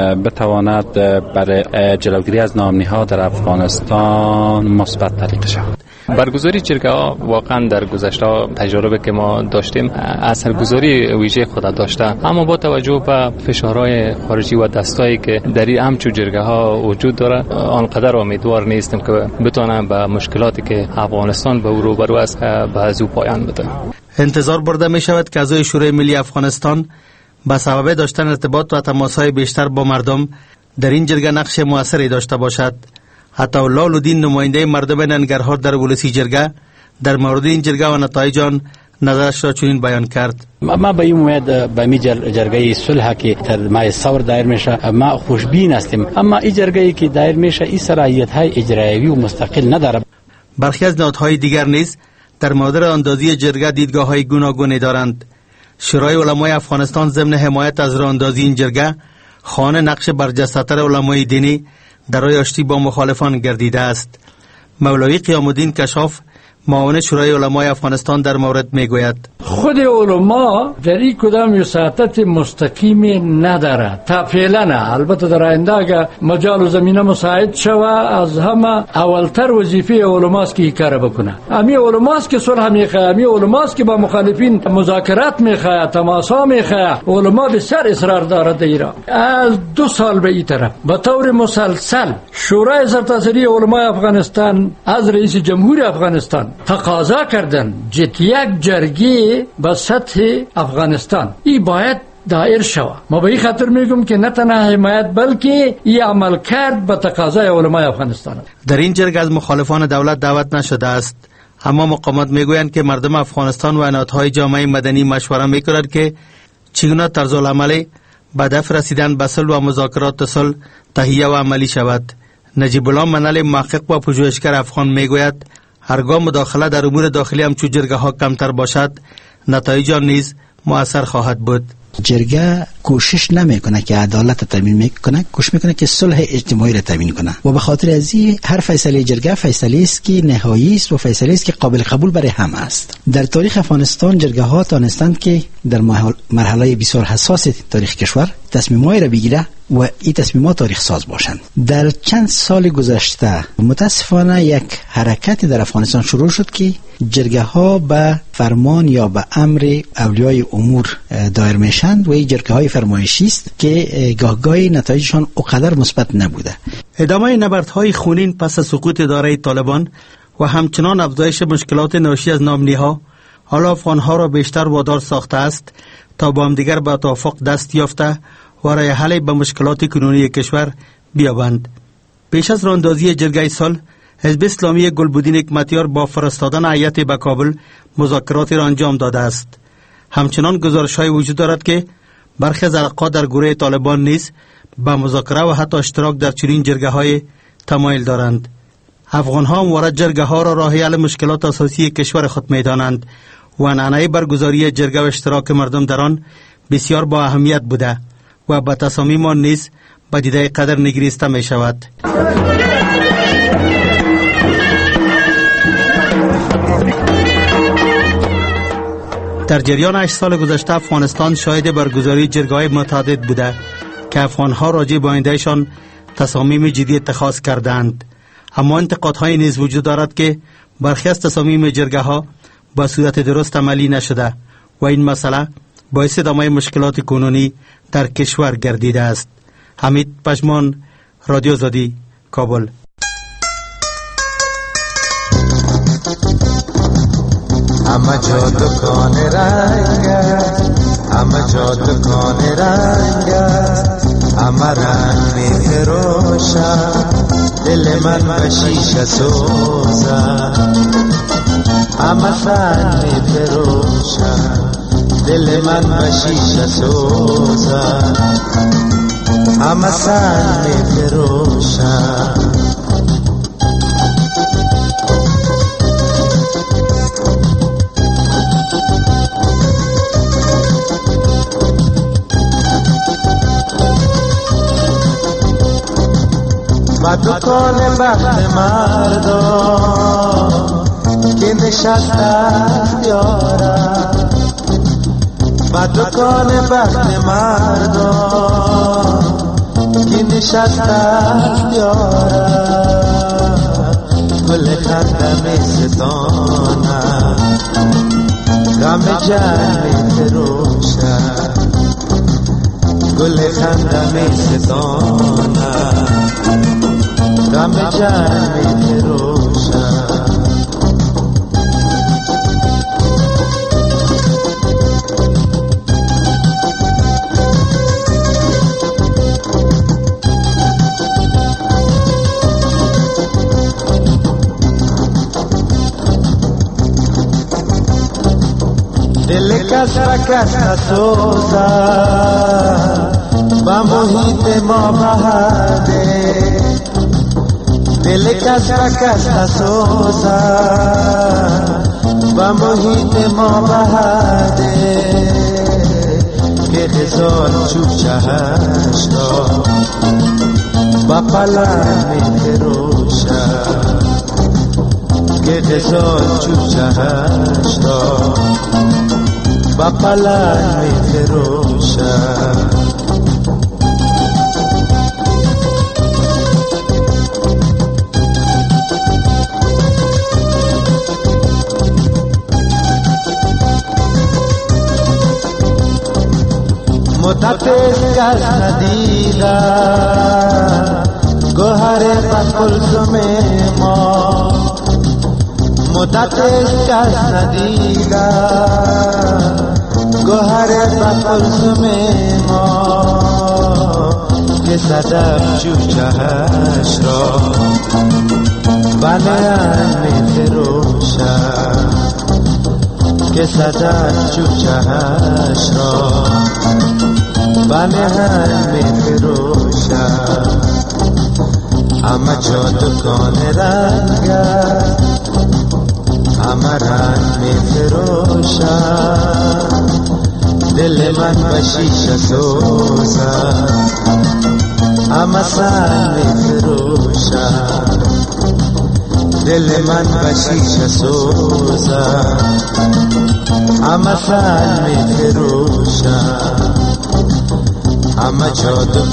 بتواند برای جلوگیری از ناامنی‌ها در افغانستان مثبت طریق شود. برگزاری جرگه ها واقعا در گذشته تجربه که ما داشتیم اثرگذاری ویژه خود داشته، اما با توجه به فشارهای خارجی و دستایی که در این همچون جرگه ها وجود داره آنقدر امیدوار نیستیم که بتونن به مشکلاتی که افغانستان به او روبرو است به از او پایان بده. انتظار برده می شود که اعضای شورای ملی افغانستان به سبب داشتن ارتباط و تماس‌های بیشتر با مردم در این جرگه نقش موثری داشته باشد. عطاالله الدین نماینده مردم ننگرهار در ولسی جرگه در مورد این جرگه و نتایج آن نظرش را چنین بیان کرد: ما به این امید به می جرگه صلح که در ماه ثور دایر میشه ما خوشبین هستیم، اما این جرگه که دایر میشه این صلاحیت های اجرایی و مستقل نداره. برخی از نهادهای دیگر نیز در مورد راهاندازی جرگه دیدگاه های گوناگونی دارند. شورای علمای افغانستان ضمن حمایت از راهاندازی این جرگه خوان نقش برجسته‌تر علمای دینی در راه آشتی با مخالفان گردیده است. مولوی قیام الدین کشاف معاون شورای علمای افغانستان در مورد میگوید: خود علما در این کدام وساطت مستقیمی نداره تا فعلا. البته در آینده اگر مجال و زمینه مساعد شوه از همه اولتر وظیفه علماست که این کار بکنه. امی علماست که صلح میخواه، امی علماست که با مخالفین مذاکرات میخواه، تماسا میخواه. علما بسیار اصرار دارد ایران. از 2 سال به این طرف به طور مسلسل شورای سرتاسری علمای افغانستان از رئیس جمهور افغانستان تقاضا کردن یک جرگه به سطح افغانستان این باید دایر شود. ما به این خاطر میگم که نه تنها حمایت بلکه این عمل کرد به تقاضای علمای افغانستان. در این جرگه از مخالفان دولت دعوت نشده است، اما مقامات میگویند که مردم افغانستان و نهادهای جامعه مدنی مشوره میکنند که چگونه طرز العمل به هدف رسیدن به صلح و مذاکرات صلح تهیه و عملی شود. نجیب الله منال محقق و پژوهشگر افغان میگوید هرگاه مداخله در امور داخلی همچون جرگه ها کمتر باشد، نتایج آن نیز مؤثر خواهد بود. جرگه کوشش نمیکنه که عدالت تامین میکنه، کوشش میکنه که صلح اجتماعی را تامین کنه و به خاطر از این هر فیصله جرگه فیصله است که نهایی است و فیصله است که قابل قبول برای همه است. در تاریخ افغانستان جرگه ها تانستند که در مرحله بسیار حساس تاریخ کشور تصمیم‌هایی را بگیره و این تصمیمات تاریخ ساز باشند. در چند سال گذشته متاسفانه یک حرکتی در افغانستان شروع شد که جرگه ها به فرمان یا به امر اولیای امور دایر میشند و این جرگه های فرمایشی است که گاهگاهی نتایجشان اونقدر مثبت نبوده. ادامه نبردهای خونین پس از سقوط اداره طالبان و همچنان افزایش مشکلات ناشی از ناامنی‌ها حالا افغان‌ها را بیشتر وادار ساخته است تا با هم دیگر به توافق دست یافته و راه حل به مشکلات کنونی کشور بیابند. پیش از راهاندازی جرگه صلح، حزب اسلامی گلبدین حکمتیار با فرستادن هیئت به کابل مذاکرات را انجام داده است. همچنان گزارش‌های وجود دارد که برخی از حلقات در گروه طالبان نیز به مذاکره و حتی اشتراک در چنین جرگه‌های تمایل دارند. افغان‌ها موارد جرگه‌ها را راه حل مشکلات اساسی کشور خود می‌دانند و عنعنه برگزاری جرگه و اشتراک مردم در آن بسیار با اهمیت بوده و به تصامیم آن نیز به دیده قدر نگریسته می شود. در جریان 8 سال گذشته افغانستان شاهد برگزاری جرگه‌های متعدد بوده که افغان‌ها راجع به آیندهشان تصامیم جدی اتخاذ کردند، اما انتقادهای نیز وجود دارد که برخی از تصامیم جرگه‌ها با صورت درست عملی نشده و این مسئله باعث ادامه مشکلات کنونی در کشور گردیده است. حمید پشمان، رادیو آزادی، کابل. همه جا دکان رنگ است، همه جا دکان رنگ است، همه رنگ می فروشم، دل من به شیشه سوزم. همه رنگ می فروشم، دل من به شیشه سوزم. همه سنگ می فروشم. و دکان بخت مردم که نشسته یارم، و دکان بخت مردم که نشسته یارم، گل خندم ستانم، غم جمع فروشم، گل خندم ستانم، غم جمع فروشم. دل کس را کس نسوزد با محیط ما بهاده دل کس را کس نسوزد با محیط ما بهاده که غزال چوب چهش را با پلنگ می فروشد که غزال چوب چهش را با پلنگ می فروشد مدت کس ندیدم گوهر بکلزم ما مدت کس ندیدم گوهر بکلزم ما که صدف چوب چهش را بنیان می فروشد که صدف چوب چهش را بنیان می فروشد اما جا دکان رنگ اما رنگ می فروشد دل من بشیشه سوزد اما سنگ می فروشد دل من بشیشه سوزد اما سنگ می فروشد اما جا